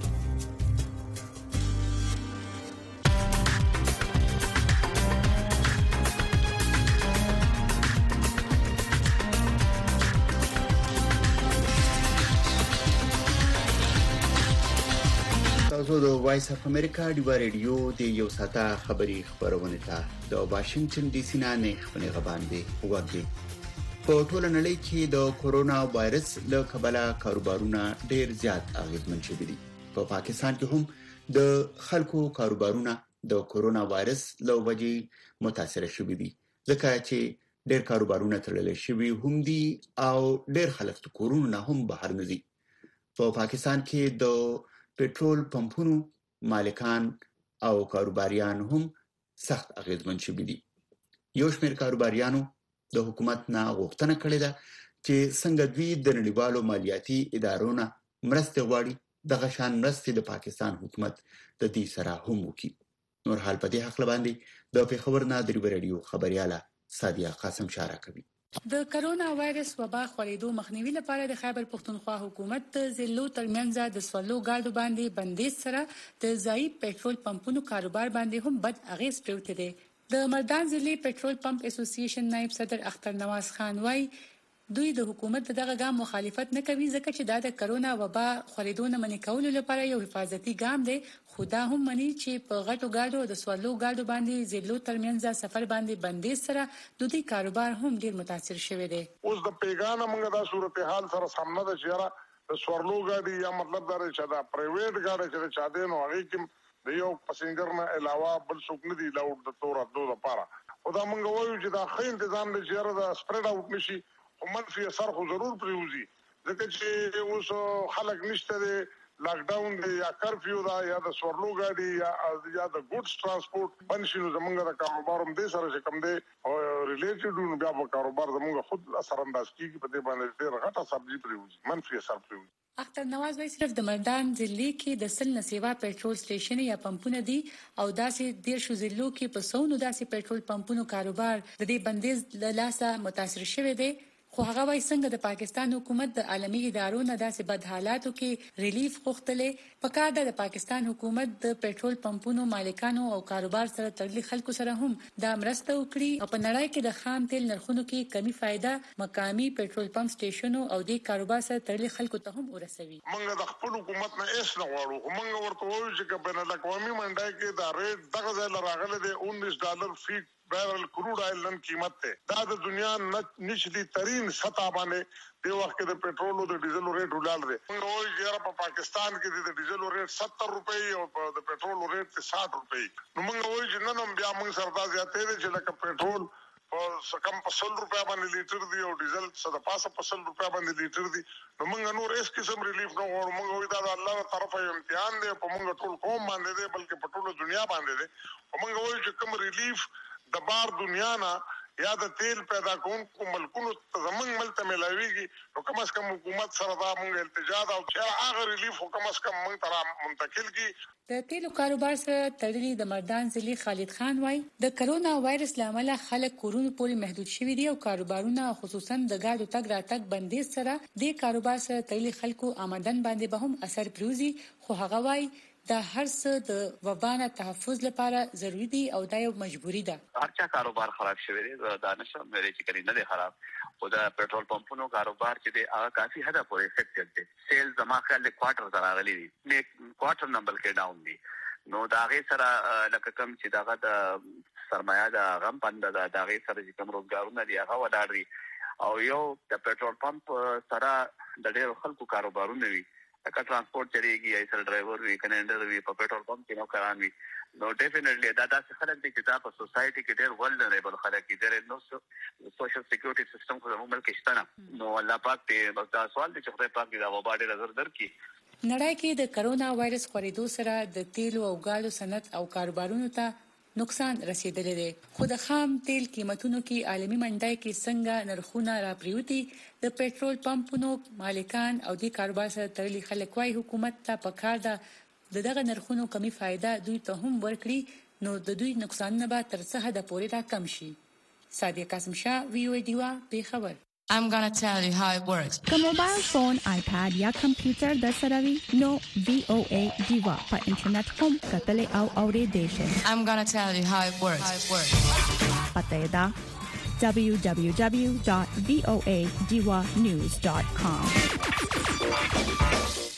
تاسو د وایس اف امریکا دیوا ریډیو د یو ساته خبري خبرونه ته د واشنگټن ډي سي نه خبرونه غباندې وګورئ په ټول نړۍ کې د کورونا وایرس له کبله کاروبارونه ډېر زیات اغیزمن شوي دي په پاکستان کې هم د خلکو کاروبارونه د کورونا وایرس له وجې متاثر شوي دي ځکه چې ډېر کاروبارونه تړل شوي هم دي او ډېر خلک د کورونا هم بهر نه دي په پاکستان کې د پټرول پمپونو مالکان او کاروباریان هم سخت اغیزمن شوي دي یو شمېر کاروباریانو د حکومت نه غوښتنه کړې ده چې څنګه دوی د نړیوالو مالیاتي ادارونو مرسته غواړي دغه شان مرستې د پاکستان حکومت د دې سره هم وکړي. نور حال په دې حق باندې د پیښور نه د رادیو خبرياله سادیه قاسم شارع کوي. د کرونا وایرس وبا خورېدو مخنیوي لپاره د خیبر پختونخوا حکومت د ضلعو ترمنځ د سوالو ګاډو باندې بندیز سره د ځای پېټرول پمپونو کاروبار باندې هم بد اغیز پروت دی. د مردان ضلع پېټرول پمپ اسوسییشن نائب صدر اختر نواز خان وايي دوی د حکومت دغه ګام مخالفت نه کوي ځکه چې دا د کرونا وبا خورېدو نه منې کولو لپاره یو حفاظتي ګام دی، خو دا هم مني چې په غټو ګاډو د سوالو ګاډو باندې ضلعو ترمنځ سفر باندې بندیز سره د دې کاروبار هم ډیر متاثر شوی دی. اوس د پیغام موږ د صورتحال سره سامنا د چیرې د سوالو ګاډي یا مطلب دا چې دا پرایویټ ګاډي چې چا دې نو هغه کې د یو پسنجر نه علاوه بل څوک نه دی لاوډ د تور اتلو لپاره. او دا موږ وایو چې دا ښه تنظیم دی چې دا سپریډ اوټ نشي او منفي اثر خو ضرور پریوزي ځکه چې اوس خلک نشته دی لاک ډاون دی یا کرفیو دا یا د سورلو ګاډي یا یا د ګوډز ترانسپورت بنشي زمونږ د کاروبار هم دې سره چې کوم دی او ریلیټډ نو بیا په کاروبار زمونږ خود اثر انداز کیږي په دې باندې ډېر غټه سبزي پریوزي منفي اثر پریوزي. اختر نواز وايي صرف د مردان ضلع کې د سل نسیوا پېټرول سټیشن یا پمپونه دي او داسې ډیر شو ضلعو کې په سونو داسې پېټرول پمپونو کاروبار د دې بندیز له لاسه متاثر شوی دی. خو هغه وايي څنګه د پاکستان حکومت د عالمي ادارو نه داسې بد حالاتو کې ریلیف غوښتلې پکار ده د پاکستان حکومت د پېټرول پمپونو مالکانو او کاروبار سره تړلي خلکو سره هم دا مرسته وکړي او په نړۍ کې د خام تیل نرخونو کې کمی فائدہ مقامي پېټرول پمپ سټیشنونو او د کاروبار سره تړلي خلکو ته هم ورسوي. موږ د خپل حکومت نه هیڅ نه غواړو، موږ ورته وایو چې بین الاقوامي منډای کې دا ریټ دغه ځای راغلی دی انیس ډالر فیټ بیرل کروډ آئل نن قیمت ته دا د دنیا نشدي ترين سطح باندې د وخت د پېټرول او د ډیزل ریټ ولال دی. موږ وایو چې په پاکستان کې د ډیزل ریټ ستر روپۍ او د پېټرول ریټ شصت روپۍ. نو موږ وایو چې نن هم بیا موږ سره دا زیاتې دي چې لکه پېټرول په کم په سل روپیا باندې لیټر دی او ډیزل څه د پاسه په سل روپیا باندې لیټر دی. نو موږ نور هیڅ قسم ریلیف نه غواړو. موږ وایو دا د الله طرفه امتحان دی په موږ ټول قوم باندې دی بلکې په ټول دنیا باندې دی. موږ وایو چې کوم ریلیف د بار دنیا نه یا د تیل پیدا کوونکو ملکونو زمنګ ملته ملاويږي نو کوم اس کوم حکومت سره دا موږ التجا او چې هغه ریلیف کوم اس کوم موږ تر منتقل کی. د تیلو کاروبار سره تړلي د مردان ضلع خالد خان وايي د کرونا وایرس لامل خلک کورونو پورې محدود شوي دي او کاروبارونه خصوصا د ګاډو تګ راتګ بندیز سره د کاروبار سره تړلي خلکو آمدن باندې به هم اثر پروزي. خو هغه وايي دا هر څه د وبانه تحفظ لپاره ضروری دي او دا یو مجبوری ده. هر چا کاروبار خراب شوی دی دا نشم مې چې کړي نه دی خراب او دا پېټرول پمپونو کاروبار چې دی هغه کافي حدا پورې افیکټډ دی. سیل زما خیال له کوارټر سره راغلي دي نه کوارټر نمبر کې ډاون دي. نو دا غي سره لکه کم چې داغه د سرمایه د غم پند دا دا غي سره چې کوم روزګارونه دی هغه ولاړ دي او یو د پېټرول پمپ سره د ډېر خلکو کاروبارونه وي لکه ترانسپورت چریږي یا سر ډرایور وي کنډر وي په پېټرول پمپ کې نو کاران وي. نو ډیفینټلی دا داسې خلک دي چې دا په سوسایټي کې ډېر ولنریبل خلک دي ډېر نو سوشل سکیورټي سیستم خو زموږ ملک شته نه. نو الله پاک دې بس دا سوال دي چې خدای پاک دې دا وبا ډېر زر در کی. نړۍ کې د کرونا وایرس خورېدو سره د تیلو او ګاډو صنعت او کاروبارونو ته نقصان رسیدلی دی. خو د خام تیل قیمتونو کې عالمي منډای کې څنګه نرخونه راپریوتي د پېټرول پمپونو مالکان او د کاروبار سره تړلي خلک وايي حکومت ته پکار ده د دغه نرخونو کمی فائدہ دوی ته هم ورکړي نو د دوی نقصان نه به تر څه حد پورې را کم شي. سادیه قاسم شاه وی او ډیوا په خبر. I'm gonna tell you how it works. که موبایل فون، آیپاد یا کمپیوټر د سره وي نو وی او ای ډیوا په انټرنیټ هم کتلې او اورېدې شئ. I'm gonna tell you how it works. How it works. پته یې ده double-u double-u double-u dot voa diva news dot com.